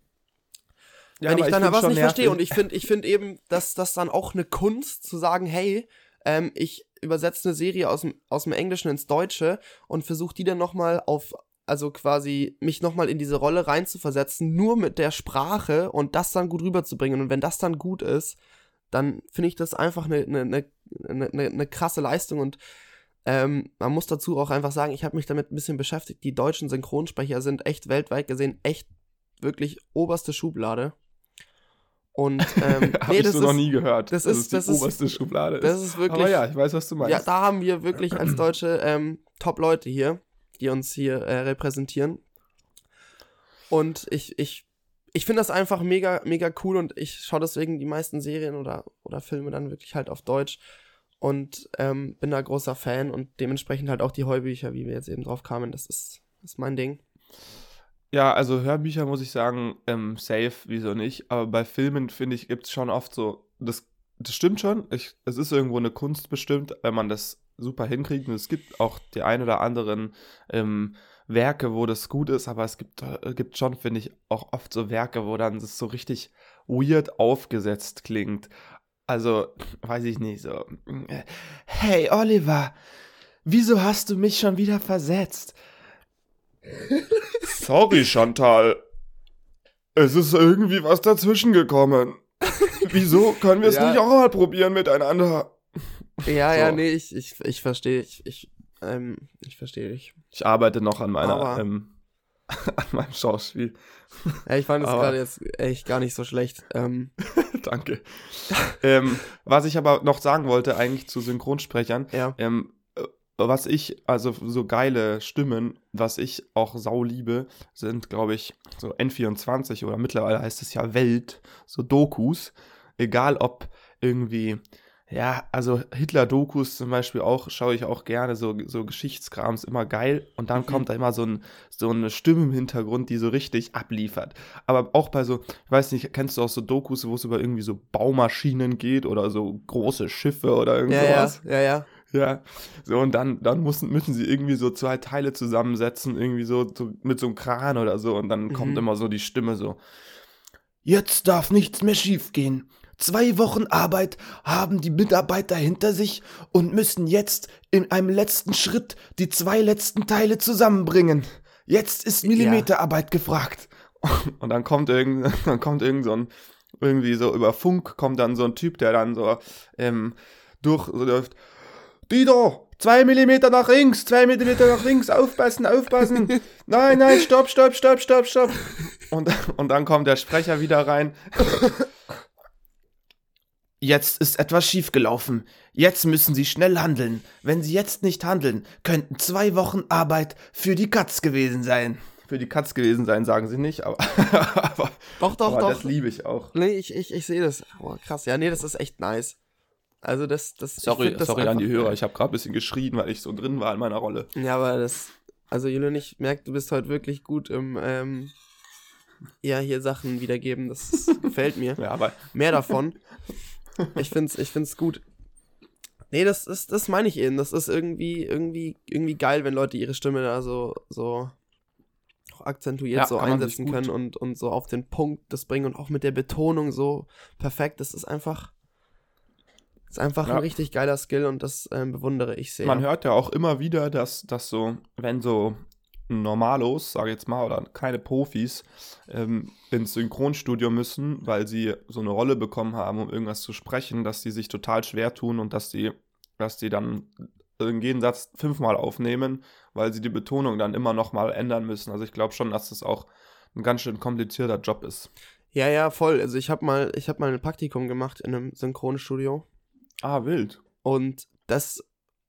wenn ich dann was nicht verstehe. Und ich finde ich find eben, dass das dann auch eine Kunst zu sagen, hey, ähm, ich übersetze eine Serie aus dem, aus dem Englischen ins Deutsche und versuche die dann nochmal auf, also quasi mich nochmal in diese Rolle reinzuversetzen, nur mit der Sprache und das dann gut rüberzubringen. Und wenn das dann gut ist, dann finde ich das einfach eine, eine, eine eine, eine, eine krasse Leistung und ähm, man muss dazu auch einfach sagen, ich habe mich damit ein bisschen beschäftigt, die deutschen Synchronsprecher sind echt weltweit gesehen echt wirklich oberste Schublade. Und ähm, habe nee, ich das so ist, noch nie gehört, das dass ist, es die das ist, oberste Schublade ist. Das ist wirklich, aber ja, ich weiß, was du meinst. Ja, da haben wir wirklich als Deutsche ähm, Top-Leute hier, die uns hier äh, repräsentieren. Und ich, ich, ich finde das einfach mega, mega cool und ich schaue deswegen die meisten Serien oder, oder Filme dann wirklich halt auf Deutsch und ähm, bin da großer Fan und dementsprechend halt auch die Hörbücher, wie wir jetzt eben drauf kamen, das ist, das ist mein Ding. Ja, also Hörbücher muss ich sagen, ähm, safe, wieso nicht. Aber bei Filmen, finde ich, gibt es schon oft so, das, das stimmt schon, ich, es ist irgendwo eine Kunst bestimmt, wenn man das super hinkriegt. Und es gibt auch die ein oder anderen ähm, Werke, wo das gut ist, aber es gibt, äh, gibt schon, finde ich, auch oft so Werke, wo dann das so richtig weird aufgesetzt klingt. Also, weiß ich nicht, so, äh, hey Oliver, wieso hast du mich schon wieder versetzt? Sorry, Chantal. Es ist irgendwie was dazwischen gekommen. Wieso können wir es Ja. nicht auch mal probieren miteinander? Ja, So. ja, nee, ich, ich, ich verstehe, ich, ich, ähm, ich verstehe dich. Ich arbeite noch an meiner, Aber- ähm, an meinem Schauspiel. Ja, ich fand es Aber- gerade jetzt echt gar nicht so schlecht. Ähm, Danke. ähm, was ich aber noch sagen wollte, eigentlich zu Synchronsprechern, ja, ähm, äh, was ich, also so geile Stimmen, was ich auch sau liebe, sind, glaube ich, so N vierundzwanzig oder mittlerweile heißt es ja Welt, so Dokus, egal ob irgendwie, ja, also Hitler-Dokus zum Beispiel auch, schaue ich auch gerne, so, so Geschichtskrams, immer geil und dann Mhm. kommt da immer so, ein, so eine Stimme im Hintergrund, die so richtig abliefert. Aber auch bei so, ich weiß nicht, kennst du auch so Dokus, wo es über irgendwie so Baumaschinen geht oder so große Schiffe oder irgend ja, ja, sowas? ja, ja. Ja, so und dann, dann müssen, müssen sie irgendwie so zwei Teile zusammensetzen, irgendwie so, so mit so einem Kran oder so und dann kommt Mhm. immer so die Stimme so, jetzt darf nichts mehr schiefgehen. Zwei Wochen Arbeit haben die Mitarbeiter hinter sich und müssen jetzt in einem letzten Schritt die zwei letzten Teile zusammenbringen. Jetzt ist Millimeterarbeit gefragt. Und dann kommt irgend, dann kommt irgend so ein, irgendwie so über Funk kommt dann so ein Typ, der dann so ähm, durch so läuft. Dieter, zwei Millimeter nach links, zwei Millimeter nach links, aufpassen, aufpassen. Nein, nein, stopp, stopp, stopp, stopp, stopp. Und, und dann kommt der Sprecher wieder rein. Jetzt ist etwas schiefgelaufen. Jetzt müssen Sie schnell handeln. Wenn Sie jetzt nicht handeln, könnten zwei Wochen Arbeit für die Katz gewesen sein. Für die Katz gewesen sein, sagen Sie nicht, aber, aber, Doch, doch, aber doch. das liebe ich auch. Nee, ich, ich, ich sehe das. Oh, krass. Ja, nee, das ist echt nice. Also das, das ich Sorry, find das sorry an die einfach Hörer, geil. ich habe gerade ein bisschen geschrien, weil ich so drin war in meiner Rolle. Ja, aber das, also Julian, ich merke, du bist heute wirklich gut im, ähm, ja, hier Sachen wiedergeben. Das ist, gefällt mir. Ja, aber Mehr davon. Ich find's, ich find's gut. Nee, das ist, das meine ich eben. Das ist irgendwie, irgendwie, irgendwie geil, wenn Leute ihre Stimme da so, so auch akzentuiert Ja, so kann man sich einsetzen gut- können und, und so auf den Punkt das bringen und auch mit der Betonung so perfekt. Das ist einfach, das ist einfach Ja. ein richtig geiler Skill und das ähm, bewundere ich sehr. man hört ja auch immer wieder, dass, dass so, wenn so Normalos, sage ich jetzt mal, oder keine Profis, ähm, ins Synchronstudio müssen, weil sie so eine Rolle bekommen haben, um irgendwas zu sprechen, dass die sich total schwer tun und dass die, dass die dann jeden Satz fünfmal aufnehmen, weil sie die Betonung dann immer nochmal ändern müssen. Also ich glaube schon, dass das auch ein ganz schön komplizierter Job ist. Ja, ja, voll. Also ich habe mal, ich habe mal ein Praktikum gemacht in einem Synchronstudio Ah, wild. und das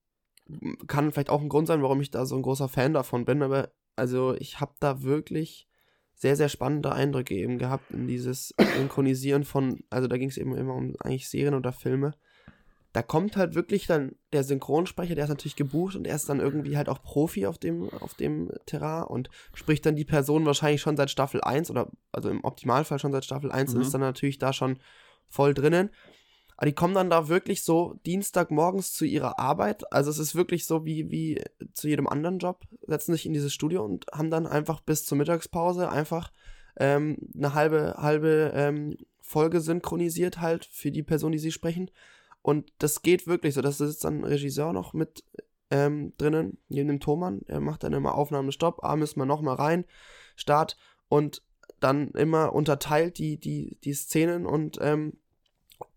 kann vielleicht auch ein Grund sein, warum ich da so ein großer Fan davon bin, aber also ich habe da wirklich sehr, sehr spannende Eindrücke eben gehabt in dieses Synchronisieren von, also da ging es eben immer um eigentlich Serien oder Filme. Da kommt halt wirklich dann der Synchronsprecher, der ist natürlich gebucht und er ist dann irgendwie halt auch Profi auf dem, auf dem Terrain und spricht dann die Person wahrscheinlich schon seit Staffel eins oder also im Optimalfall schon seit Staffel eins Mhm. und ist dann natürlich da schon voll drinnen. Aber die kommen dann da wirklich so Dienstagmorgens zu ihrer Arbeit. Also es ist wirklich so wie, wie zu jedem anderen Job. Setzen sich in dieses Studio und haben dann einfach bis zur Mittagspause einfach ähm, eine halbe, halbe ähm, Folge synchronisiert halt für die Person, die sie sprechen. Und das geht wirklich so. Da sitzt dann ein Regisseur noch mit ähm, drinnen, neben dem Thomann. Er macht dann immer Aufnahme, Stopp, ah, müssen wir nochmal rein, Start. Und dann immer unterteilt die, die, die Szenen und ähm,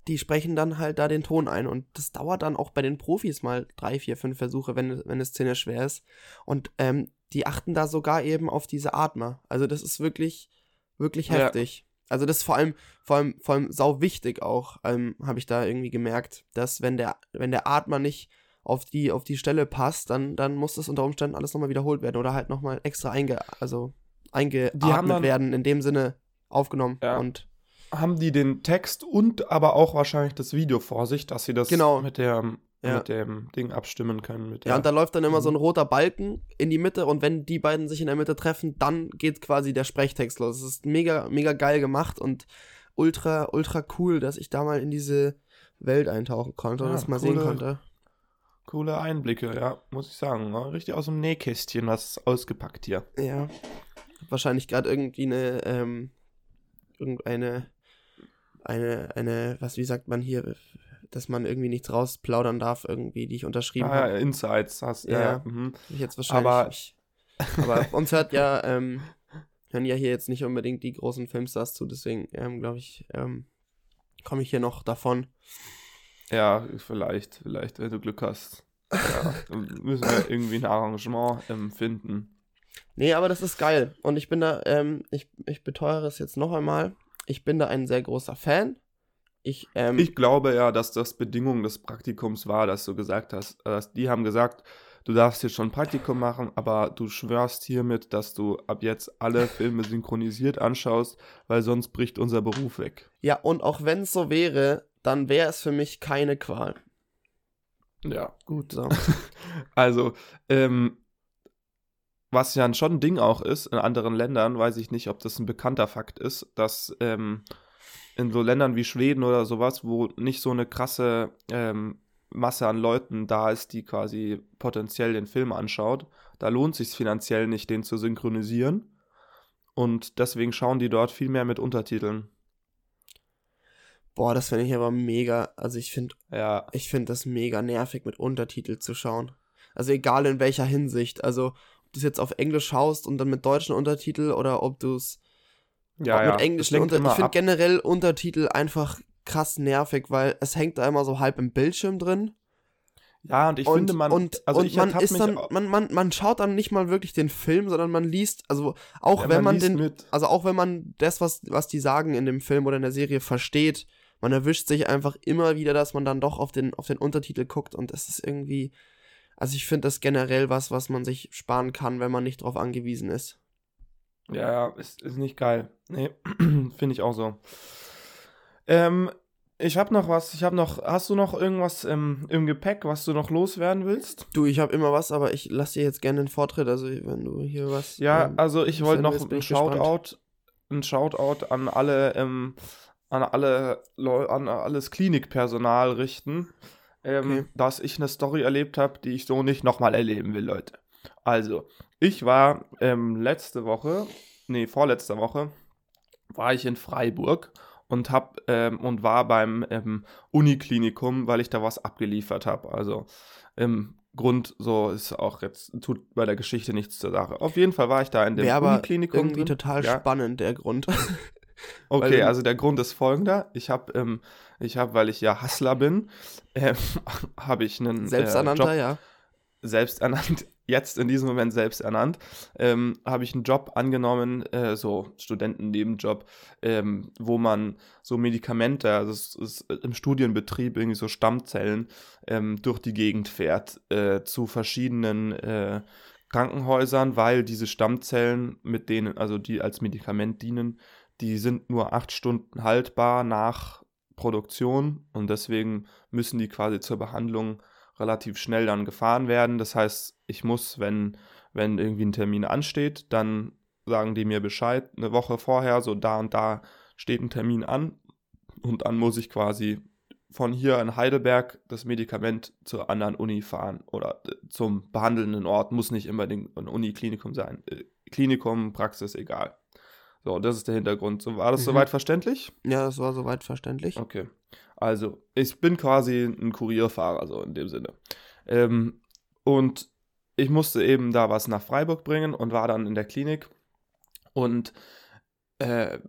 die sprechen dann halt da den Ton ein. Und das dauert dann auch bei den Profis mal drei, vier, fünf Versuche, wenn, wenn eine Szene schwer ist. Und ähm, die achten da sogar eben auf diese Atmer. Also das ist wirklich, wirklich Ja. heftig. Also das ist vor allem, vor allem, vor allem sau wichtig auch, ähm, habe ich da irgendwie gemerkt, dass wenn der, wenn der Atmer nicht auf die, auf die Stelle passt, dann, dann muss das unter Umständen alles nochmal wiederholt werden oder halt nochmal extra einge, also eingeatmet dann- werden, in dem Sinne aufgenommen. Ja. Und Haben die den Text und aber auch wahrscheinlich das Video vor sich, dass sie das Genau. mit, der, Ja. mit dem Ding abstimmen können. Mit ja, der, und da läuft dann immer Mhm. so ein roter Balken in die Mitte und wenn die beiden sich in der Mitte treffen, dann geht quasi der Sprechtext los. Das ist mega, mega geil gemacht und ultra, ultra cool, dass ich da mal in diese Welt eintauchen konnte und Ja, das mal coole- sehen konnte. Coole Einblicke, ja, muss ich sagen. Ne? Richtig aus dem Nähkästchen was ausgepackt hier. Ja. Wahrscheinlich gerade irgendwie eine, ähm, irgendeine, eine, eine, was, wie sagt man hier, dass man irgendwie nichts rausplaudern darf, irgendwie, die ich unterschrieben Ah, habe. ja, Insights hast ja. Ja. ja. Mhm. Ich jetzt wahrscheinlich. Aber- ich, aber uns hört ja, ähm, hören ja hier jetzt nicht unbedingt die großen Filmstars zu, deswegen, ähm, glaube ich, ähm, komme ich hier noch davon. Ja, vielleicht, vielleicht, wenn du Glück hast. Ja, dann müssen wir irgendwie ein Arrangement ähm, finden. Nee, aber das ist geil. Und ich bin da, ähm, ich, ich beteuere es jetzt noch einmal, ich bin da ein sehr großer Fan. Ich, ähm, Ich glaube ja, dass das Bedingung des Praktikums war, dass du gesagt hast, dass die haben gesagt, du darfst hier schon ein Praktikum machen, aber du schwörst hiermit, dass du ab jetzt alle Filme synchronisiert anschaust, weil sonst bricht unser Beruf weg. ja, und auch wenn es so wäre, dann wäre es für mich keine Qual. Ja, gut. So. Also, ähm, was ja schon ein Ding auch ist, in anderen Ländern, weiß ich nicht, ob das ein bekannter Fakt ist, dass ähm, in so Ländern wie Schweden oder sowas, wo nicht so eine krasse ähm, Masse an Leuten da ist, die quasi potenziell den Film anschaut, da lohnt sich finanziell nicht, den zu synchronisieren. Und deswegen schauen die dort viel mehr mit Untertiteln. Boah, das finde ich aber mega, also ich finde Ja, Ich finde das mega nervig, mit Untertitel zu schauen. Also egal in welcher Hinsicht. Also ob du es jetzt auf Englisch schaust und dann mit deutschen Untertitel oder ob du es ja, mit ja. englischen Das lenkt Untertiteln. immer Ich finde ab. generell Untertitel einfach krass nervig, weil es hängt da immer so halb im Bildschirm drin. Ja, und ich und, finde, man, und, also und ich man ertapp ist mich dann, au- man, man, man schaut dann nicht mal wirklich den Film, sondern man liest, also auch ja, wenn man, liest den, mit. also auch wenn man das, was, was die sagen in dem Film oder in der Serie versteht, man erwischt sich einfach immer wieder, dass man dann doch auf den, auf den Untertitel guckt und es ist irgendwie, also ich finde das generell was, was man sich sparen kann, wenn man nicht drauf angewiesen ist. Ja, ja, ist, ist nicht geil. Nee, finde ich auch so. Ähm, ich habe noch was, ich habe noch, hast du noch irgendwas im, im Gepäck, was du noch loswerden willst? Du, ich habe immer was, aber ich lasse dir jetzt gerne den Vortritt, also wenn du hier was... Ja, ähm, also ich wollte loswerden noch willst, bin ein ich gespannt. Shoutout, ein Shoutout an alle, ähm, an alle Leu an alles Klinikpersonal richten, ähm, Okay. dass ich eine Story erlebt habe, die ich so nicht nochmal erleben will, Leute. Also, ich war ähm, letzte Woche, nee, vorletzte Woche, war ich in Freiburg und hab ähm, und war beim ähm, Uniklinikum, weil ich da was abgeliefert habe. Also im Grund so ist auch jetzt, tut bei der Geschichte nichts zur Sache. Auf jeden Fall war ich da in dem Wäre aber Uniklinikum irgendwie drin. total Ja. spannend, der Grund. Okay, weil- also der Grund ist folgender. Ich habe, ähm, ich habe, weil ich ja Hustler bin, ähm, habe ich einen äh, Selbsternannter, Job ja. selbst ernannt, jetzt in diesem Moment selbst ernannt, ähm, habe ich einen Job angenommen, äh, so Studentennebenjob, ähm, wo man so Medikamente, also es ist im Studienbetrieb irgendwie so Stammzellen ähm, durch die Gegend fährt, äh, zu verschiedenen äh, Krankenhäusern, weil diese Stammzellen, mit denen, also die als Medikament dienen, die sind nur acht Stunden haltbar nach Produktion und deswegen müssen die quasi zur Behandlung relativ schnell dann gefahren werden. Das heißt, ich muss, wenn, wenn irgendwie ein Termin ansteht, dann sagen die mir Bescheid, eine Woche vorher, so da und da steht ein Termin an und dann muss ich quasi von hier in Heidelberg das Medikament zur anderen Uni fahren oder äh, zum behandelnden Ort, muss nicht unbedingt ein Uniklinikum sein. Äh, Klinikum, Praxis, egal. So, das ist der Hintergrund. So, war das Mhm. soweit verständlich? Ja, das war soweit verständlich. Okay. Also, ich bin quasi ein Kurierfahrer, so in dem Sinne. Ähm, und ich musste eben da was nach Freiburg bringen und war dann in der Klinik. Und äh,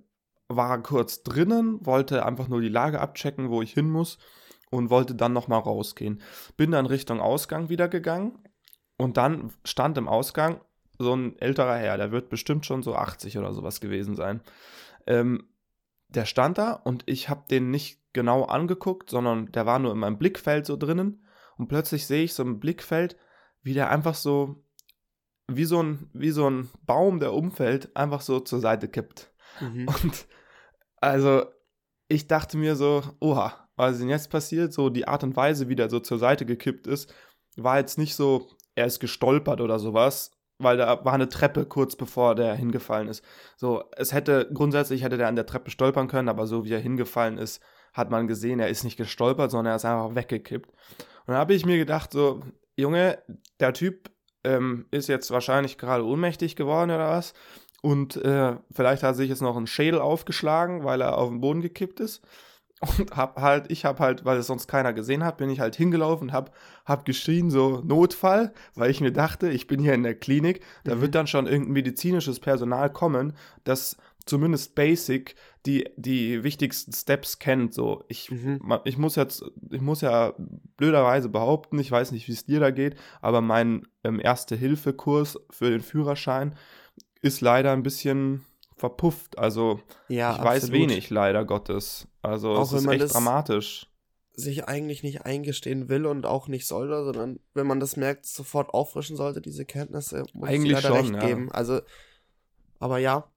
war kurz drinnen, wollte einfach nur die Lage abchecken, wo ich hin muss und wollte dann nochmal rausgehen. Bin dann Richtung Ausgang wieder gegangen und dann stand im Ausgang so ein älterer Herr, der wird bestimmt schon so achtzig oder sowas gewesen sein. Ähm, der stand da und ich habe den nicht genau angeguckt, sondern der war nur in meinem Blickfeld so drinnen und plötzlich sehe ich so im Blickfeld, wie der einfach so, wie so ein, wie so ein Baum, der umfällt, einfach so zur Seite kippt. Mhm. Und also ich dachte mir so, oha, was ist denn jetzt passiert? So die Art und Weise, wie der so zur Seite gekippt ist, war jetzt nicht so, er ist gestolpert oder sowas, weil da war eine Treppe kurz bevor der hingefallen ist. So, es hätte, grundsätzlich hätte der an der Treppe stolpern können, aber so wie er hingefallen ist, hat man gesehen, er ist nicht gestolpert, sondern er ist einfach weggekippt. Und da habe ich mir gedacht, so, Junge, der Typ ähm, ist jetzt wahrscheinlich gerade ohnmächtig geworden oder was. Und äh, vielleicht hat er sich jetzt noch einen Schädel aufgeschlagen, weil er auf den Boden gekippt ist. Und hab halt, ich hab halt, weil es sonst keiner gesehen hat, bin ich halt hingelaufen und hab, hab geschrien, so Notfall, weil ich mir dachte, ich bin hier in der Klinik, da Mhm. wird dann schon irgendein medizinisches Personal kommen, das zumindest basic die, die wichtigsten Steps kennt. So, ich, Mhm. ma- ich muss jetzt, ich muss ja blöderweise behaupten, ich weiß nicht, wie es dir da geht, aber mein ähm, Erste-Hilfe-Kurs für den Führerschein ist leider ein bisschen verpufft. Also Ja, ich weiß absolut. wenig, leider Gottes. Also Auch es wenn ist man echt das dramatisch. sich eigentlich nicht eingestehen will und auch nicht sollte, sondern wenn man das merkt, sofort auffrischen sollte, diese Kenntnisse, muss ich Eigentlich leider schon, recht ja. geben. Also, aber ja.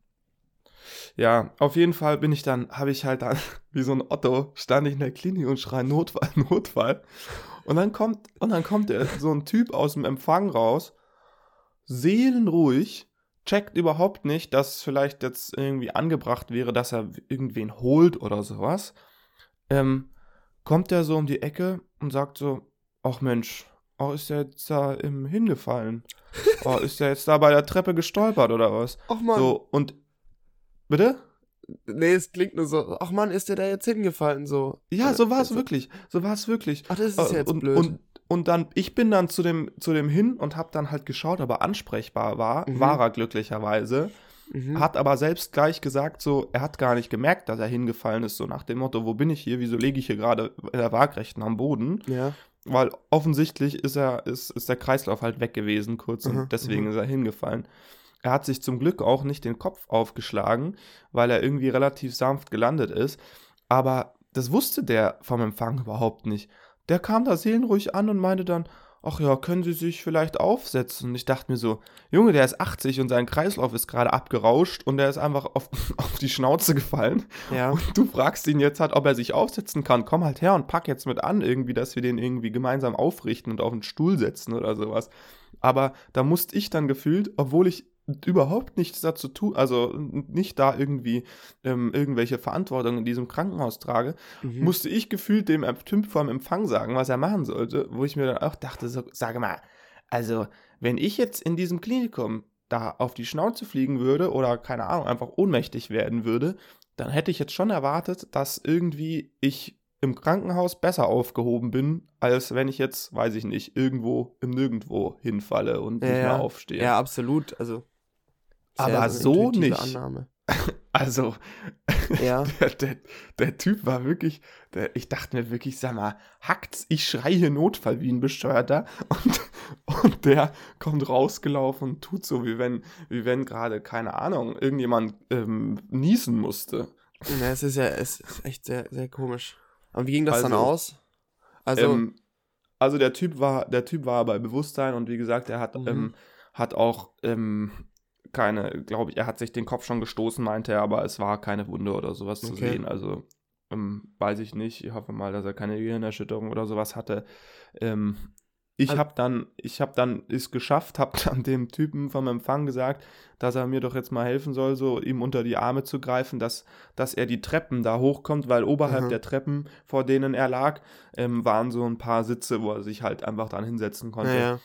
Ja, auf jeden Fall bin ich dann, habe ich halt dann, wie so ein Otto, stand ich in der Klinik und schreie Notfall, Notfall. Und dann kommt, und dann kommt der, so ein Typ aus dem Empfang raus, seelenruhig, checkt überhaupt nicht, dass vielleicht jetzt irgendwie angebracht wäre, dass er irgendwen holt oder sowas. Ähm, kommt der so um die Ecke und sagt so, ach Mensch, oh, ist der jetzt da im hingefallen? Oh, ist der jetzt da bei der Treppe gestolpert oder was? Ach Mann, So, und, bitte? nee, es klingt nur so, ach Mann, ist der da jetzt hingefallen, so. Ja, so war es Also, wirklich, so war es wirklich. ach, das ist Äh, jetzt und, blöd. und, und dann, ich bin dann zu dem, zu dem hin und hab dann halt geschaut, ob er ansprechbar war, Mhm. war er glücklicherweise. Mhm. Hat aber selbst gleich gesagt, so, er hat gar nicht gemerkt, dass er hingefallen ist, so nach dem Motto, wo bin ich hier, wieso lege ich hier gerade in der Waagrechten am Boden? Ja. Weil offensichtlich ist er, ist, ist der Kreislauf halt weg gewesen kurz Mhm, und deswegen mhm. ist er hingefallen. Er hat sich zum Glück auch nicht den Kopf aufgeschlagen, weil er irgendwie relativ sanft gelandet ist. Aber das wusste der vom Empfang überhaupt nicht. Der kam da seelenruhig an und meinte dann, ach ja, können Sie sich vielleicht aufsetzen? Und ich dachte mir so, Junge, der ist achtzig und sein Kreislauf ist gerade abgerauscht und der ist einfach auf, auf die Schnauze gefallen. Ja. Und du fragst ihn jetzt halt, ob er sich aufsetzen kann. Komm halt her und pack jetzt mit an, irgendwie, dass wir den irgendwie gemeinsam aufrichten und auf den Stuhl setzen oder sowas. Aber da musste ich dann gefühlt, obwohl ich überhaupt nichts dazu tun, also nicht da irgendwie ähm, irgendwelche Verantwortung in diesem Krankenhaus trage, Mhm. musste ich gefühlt dem Typ vom Empfang sagen, was er machen sollte, wo ich mir dann auch dachte, so, sage mal, also wenn ich jetzt in diesem Klinikum da auf die Schnauze fliegen würde oder, keine Ahnung, einfach ohnmächtig werden würde, dann hätte ich jetzt schon erwartet, dass irgendwie ich im Krankenhaus besser aufgehoben bin, als wenn ich jetzt, weiß ich nicht, irgendwo im Nirgendwo hinfalle und Ja, nicht mehr ja. aufstehe. Ja, absolut. Also, Aber sehr so intuitive nicht. Annahme. Also, Ja. der, der, der Typ war wirklich, der, ich dachte mir wirklich, sag mal, hackt's, ich schreie hier Notfall wie ein Bescheuerter und, und der kommt rausgelaufen und tut so, wie wenn, wie wenn gerade, keine Ahnung, irgendjemand ähm, niesen musste. Ja, es ist ja, es ist echt sehr, sehr komisch. Aber wie ging das dann Also, aus? Also, Ähm, also der Typ war, der Typ war bei Bewusstsein und wie gesagt, er hat, Mhm. ähm, hat auch ähm, keine, glaube ich, er hat sich den Kopf schon gestoßen, meinte er, aber es war keine Wunde oder sowas zu Okay. sehen. Also ähm, weiß ich nicht. Ich hoffe mal, dass er keine Gehirnerschütterung oder sowas hatte. Ähm, ich Al- habe dann, ich habe dann es geschafft, habe dann dem Typen vom Empfang gesagt, dass er mir doch jetzt mal helfen soll, so ihm unter die Arme zu greifen, dass, dass er die Treppen da hochkommt, weil oberhalb Aha. der Treppen, vor denen er lag, ähm, waren so ein paar Sitze, wo er sich halt einfach dann hinsetzen konnte. naja.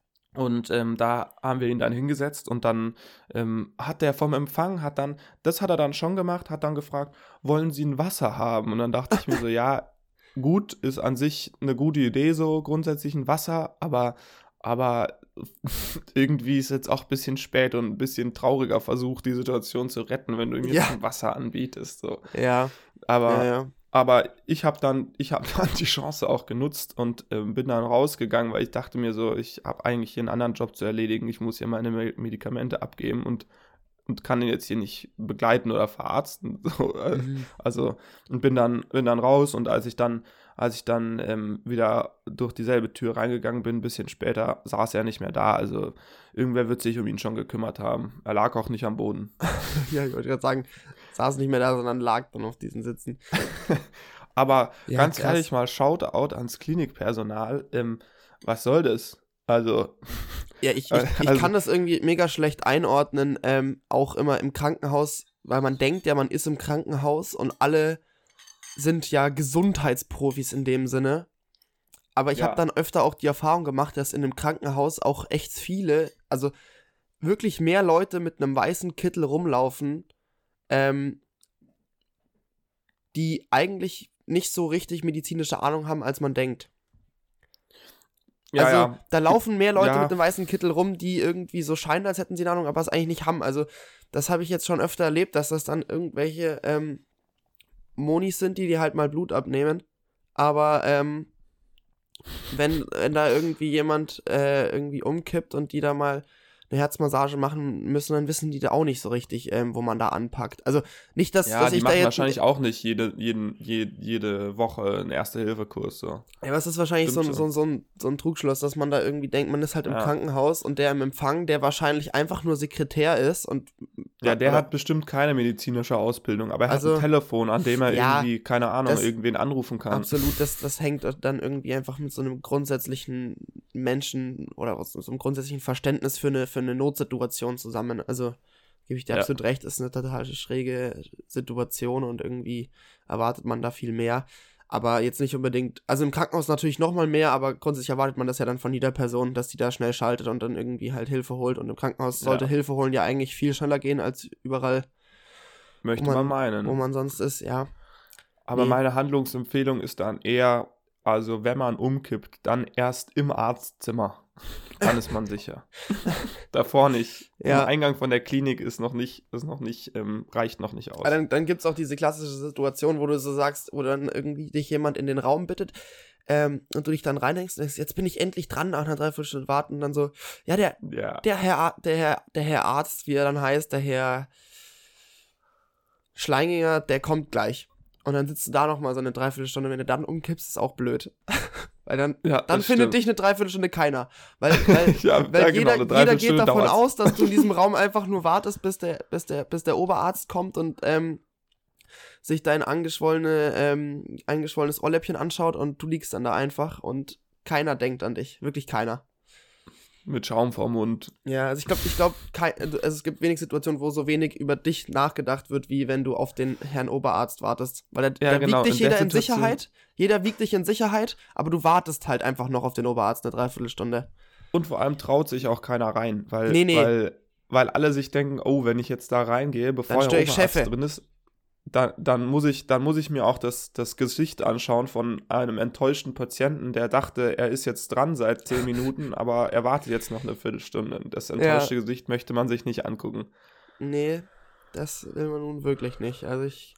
Und ähm, da haben wir ihn dann hingesetzt und dann ähm, hat der vom Empfang, hat dann, das hat er dann schon gemacht, hat dann gefragt, wollen Sie ein Wasser haben? Und dann dachte ich mir so, ja, gut, ist an sich eine gute Idee so, grundsätzlich ein Wasser, aber aber irgendwie ist jetzt auch ein bisschen spät und ein bisschen trauriger Versuch, die Situation zu retten, wenn du ihm jetzt Ja. ein Wasser anbietest. So. Ja, Aber, ja, ja. aber ich habe dann, ich hab dann die Chance auch genutzt und ähm, bin dann rausgegangen, weil ich dachte mir so, ich habe eigentlich hier einen anderen Job zu erledigen. Ich muss hier meine Me- Medikamente abgeben und, und kann ihn jetzt hier nicht begleiten oder verarzten. So, äh, Mhm. also, und bin dann, bin dann raus und als ich dann, als ich dann ähm, wieder durch dieselbe Tür reingegangen bin, ein bisschen später, saß er nicht mehr da. Also irgendwer wird sich um ihn schon gekümmert haben. Er lag auch nicht am Boden. Ja, ich wollte gerade sagen, saß nicht mehr da, sondern lag dann auf diesen Sitzen. Aber Ja, ganz krass. ehrlich mal, Shoutout ans Klinikpersonal. Ähm, was soll das? Also, Ja, ich, ich, äh, ich also kann das irgendwie mega schlecht einordnen, ähm, auch immer im Krankenhaus, weil man denkt ja, man ist im Krankenhaus und alle sind ja Gesundheitsprofis in dem Sinne. Aber ich Ja. habe dann öfter auch die Erfahrung gemacht, dass in einem Krankenhaus auch echt viele, also wirklich mehr Leute mit einem weißen Kittel rumlaufen, ähm, die eigentlich nicht so richtig medizinische Ahnung haben, als man denkt. ja, Also, ja. da laufen mehr Leute ja. mit einem weißen Kittel rum, die irgendwie so scheinen, als hätten sie eine Ahnung, aber es eigentlich nicht haben. Also, das habe ich jetzt schon öfter erlebt, dass das dann irgendwelche ähm, Monis sind, die dir halt mal Blut abnehmen. Aber ähm, wenn, wenn da irgendwie jemand äh, irgendwie umkippt und die da mal eine Herzmassage machen müssen, dann wissen die da auch nicht so richtig, ähm, wo man da anpackt. Also nicht, dass, Ja, dass die ich da machen jetzt... wahrscheinlich auch nicht jede, jeden, je, jede Woche einen Erste-Hilfe-Kurs. So. Ja, aber es ist wahrscheinlich so ein, Stimmt so, ein, so, ein, so ein Trugschluss, dass man da irgendwie denkt, man ist halt im Ja. Krankenhaus und der im Empfang, der wahrscheinlich einfach nur Sekretär ist und... Ja, der oder- hat bestimmt keine medizinische Ausbildung, aber er Also, hat ein Telefon, an dem er ja, irgendwie, keine Ahnung, das- irgendwen anrufen kann. Absolut, das, das hängt dann irgendwie einfach mit so einem grundsätzlichen Menschen oder aus so einem grundsätzlichen Verständnis für eine, für eine Notsituation zusammen. Also gebe ich dir Ja. absolut recht, ist eine total schräge Situation und irgendwie erwartet man da viel mehr. Aber jetzt nicht unbedingt, also im Krankenhaus natürlich nochmal mehr, aber grundsätzlich erwartet man das ja dann von jeder Person, dass die da schnell schaltet und dann irgendwie halt Hilfe holt. Und im Krankenhaus sollte Ja. Hilfe holen ja eigentlich viel schneller gehen als überall, Möchte wo man, man, meinen. wo man sonst ist, ja. Aber Nee. meine Handlungsempfehlung ist dann eher, also wenn man umkippt, dann erst im Arztzimmer. Dann ist man sicher. Davor nicht. Ja. Im Eingang von der Klinik ist noch nicht, ist noch nicht, ähm, reicht noch nicht aus. Aber dann, dann gibt es auch diese klassische Situation, wo du so sagst, wo dann irgendwie dich jemand in den Raum bittet ähm, und du dich dann reinhängst und denkst, jetzt bin ich endlich dran nach einer Dreiviertelstunde warten und dann so, ja, der, ja. der, Herr, Ar- der, Herr, der Herr Arzt, wie er dann heißt, der Herr Schleininger, der kommt gleich. Und dann sitzt du da nochmal so eine Dreiviertelstunde, wenn du dann umkippst, ist auch blöd. Weil dann, Ja, dann das findet stimmt. dich eine Dreiviertelstunde keiner. Weil, weil, Ja, weil ja, jeder, genau, eine jeder geht Dreiviertelstunde davon dauert's. aus, dass du in diesem Raum einfach nur wartest, bis der, bis der, bis der Oberarzt kommt und ähm, sich dein angeschwollene, ähm, angeschwollenes Ohrläppchen anschaut und du liegst dann da einfach und keiner denkt an dich. Wirklich keiner. Mit Schaum vorm Mund. Ja, also ich glaube, ich glaube, also es gibt wenig Situationen, wo so wenig über dich nachgedacht wird, wie wenn du auf den Herrn Oberarzt wartest. Weil da, Ja, da genau, wiegt dich in der jeder in Situation- Sicherheit, jeder wiegt dich in Sicherheit, aber du wartest halt einfach noch auf den Oberarzt eine Dreiviertelstunde. Und vor allem traut sich auch keiner rein, weil, Nee, nee. weil, weil alle sich denken, oh, wenn ich jetzt da reingehe, bevor Dann der stör ich Oberarzt Chefe. drin ist, dann, dann, muss ich, dann muss ich mir auch das, das Gesicht anschauen von einem enttäuschten Patienten, der dachte, er ist jetzt dran seit zehn Minuten, aber er wartet jetzt noch eine Viertelstunde. Das enttäuschte Gesicht möchte man sich nicht angucken. Nee, das will man nun wirklich nicht. Also ich,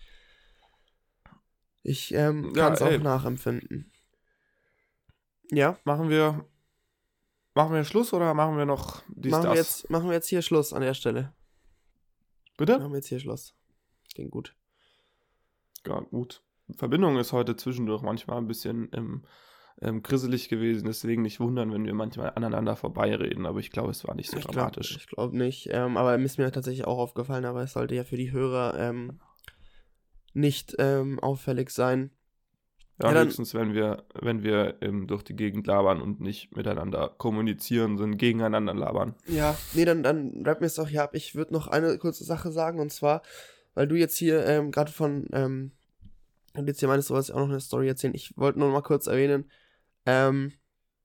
ich ähm, Ja, kann es auch ey. nachempfinden. Ja, Machen wir, machen wir Schluss oder machen wir noch dies, machen wir, das? jetzt, machen wir jetzt hier Schluss an der Stelle. Bitte? Machen wir jetzt hier Schluss. Ging gut. Ja, gut. Verbindung ist heute zwischendurch manchmal ein bisschen ähm, ähm, grisselig gewesen, deswegen nicht wundern, wenn wir manchmal aneinander vorbeireden, aber ich glaube, es war nicht so Ich glaube dramatisch. ich glaub nicht. Ähm, aber ist mir tatsächlich auch aufgefallen, aber es sollte ja für die Hörer ähm, nicht ähm, auffällig sein. Ja, Ja, dann- höchstens, wenn wir, wenn wir ähm, durch die Gegend labern und nicht miteinander kommunizieren, sondern gegeneinander labern. Ja, nee, dann, dann rap mir es doch hier ab. Ich würde noch eine kurze Sache sagen, und zwar, weil du jetzt hier ähm, gerade von, ähm, und jetzt hier meinst, du wolltest auch noch eine Story erzählen. Ich wollte nur mal kurz erwähnen, ähm,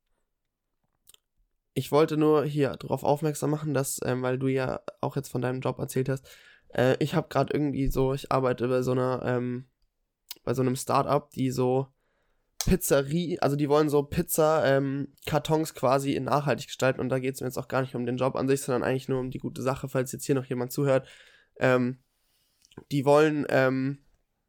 ich wollte nur hier darauf aufmerksam machen, dass, ähm, weil du ja auch jetzt von deinem Job erzählt hast, äh, ich habe gerade irgendwie so, ich arbeite bei so einer, ähm, bei so einem Startup, die so Pizzerie, also die wollen so Pizza-Kartons ähm, quasi in nachhaltig gestalten und da geht es mir jetzt auch gar nicht um den Job an sich, sondern eigentlich nur um die gute Sache, falls jetzt hier noch jemand zuhört. Ähm, die wollen ähm,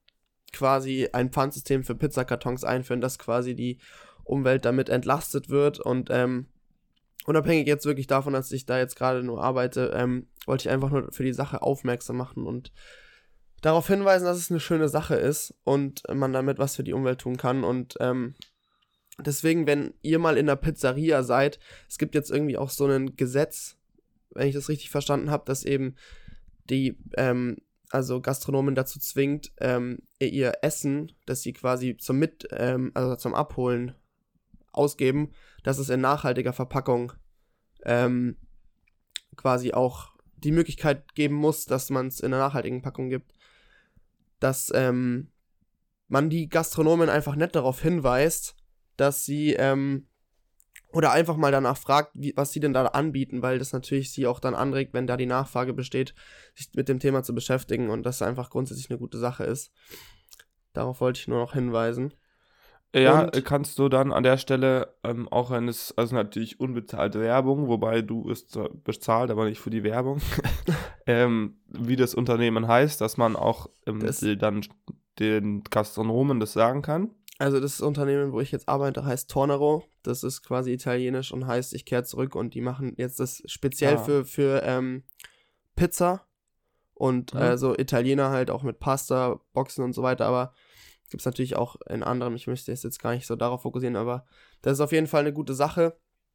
quasi ein Pfandsystem für Pizzakartons einführen, dass quasi die Umwelt damit entlastet wird und ähm, unabhängig jetzt wirklich davon, dass ich da jetzt gerade nur arbeite, ähm, wollte ich einfach nur für die Sache aufmerksam machen und darauf hinweisen, dass es eine schöne Sache ist und man damit was für die Umwelt tun kann und ähm, deswegen, wenn ihr mal in der Pizzeria seid, es gibt jetzt irgendwie auch so ein Gesetz, wenn ich das richtig verstanden habe, dass eben die, ähm, also Gastronomen dazu zwingt, ähm, ihr Essen, das sie quasi zum Mit, ähm, also zum Abholen ausgeben, dass es in nachhaltiger Verpackung ähm, quasi auch die Möglichkeit geben muss, dass man es in einer nachhaltigen Packung gibt, dass ähm, man die Gastronomen einfach nett darauf hinweist, dass sie ähm, oder einfach mal danach fragt, wie, was sie denn da anbieten, weil das natürlich sie auch dann anregt, wenn da die Nachfrage besteht, sich mit dem Thema zu beschäftigen und das einfach grundsätzlich eine gute Sache ist. Darauf wollte ich nur noch hinweisen. Ja, Und kannst du dann an der Stelle ähm, auch wenn es, also natürlich unbezahlte Werbung, wobei du es zwar bezahlt, aber nicht für die Werbung, ähm, wie das Unternehmen heißt, dass man auch ähm, Das- die, dann den Gastronomen das sagen kann. Also das Unternehmen, wo ich jetzt arbeite, heißt Tornero. Das ist quasi italienisch und heißt, ich kehre zurück und die machen jetzt das speziell Ah. für, für ähm, Pizza und Mhm. also Italiener halt auch mit Pasta, Boxen und so weiter, aber gibt es natürlich auch in anderem, ich möchte jetzt gar nicht so darauf fokussieren, aber das ist auf jeden Fall eine gute Sache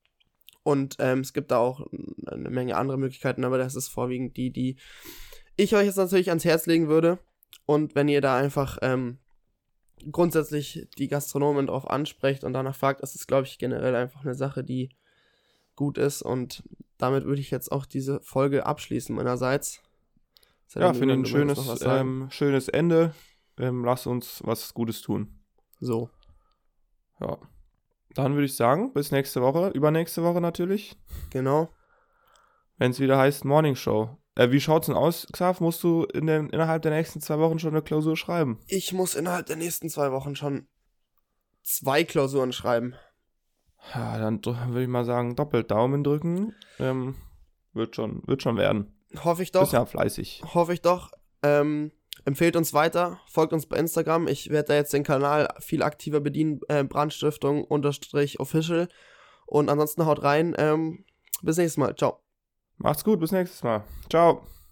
und ähm, es gibt da auch eine Menge andere Möglichkeiten, aber das ist vorwiegend die, die ich euch jetzt natürlich ans Herz legen würde und wenn ihr da einfach ähm, grundsätzlich die Gastronomen drauf ansprecht und danach fragt, das ist, glaube ich, generell einfach eine Sache, die gut ist und damit würde ich jetzt auch diese Folge abschließen meinerseits. Sei Ja, denn, finde ich ein Julian, du möchtest schönes, noch was sagen? ähm, schönes Ende. Ähm, lass uns was Gutes tun. So, Ja. Dann würde ich sagen, bis nächste Woche, übernächste Woche natürlich, genau. wenn es wieder heißt Morning Show. Äh, wie schaut's denn aus, Xav? Musst du in den, innerhalb der nächsten zwei Wochen schon eine Klausur schreiben? Ich muss innerhalb der nächsten zwei Wochen schon zwei Klausuren schreiben. Ja, dann dr- würde ich mal sagen, doppelt Daumen drücken. Ähm, wird schon, wird schon werden. Hoffe ich Bist doch. ja fleißig. Hoffe ich doch. Ähm, empfehlt uns weiter, folgt uns bei Instagram. Ich werde da jetzt den Kanal viel aktiver bedienen. Äh, Brandstiftung unterstrich official. Und ansonsten haut rein. Ähm, bis nächstes Mal. Ciao. Macht's gut, bis nächstes Mal. Ciao.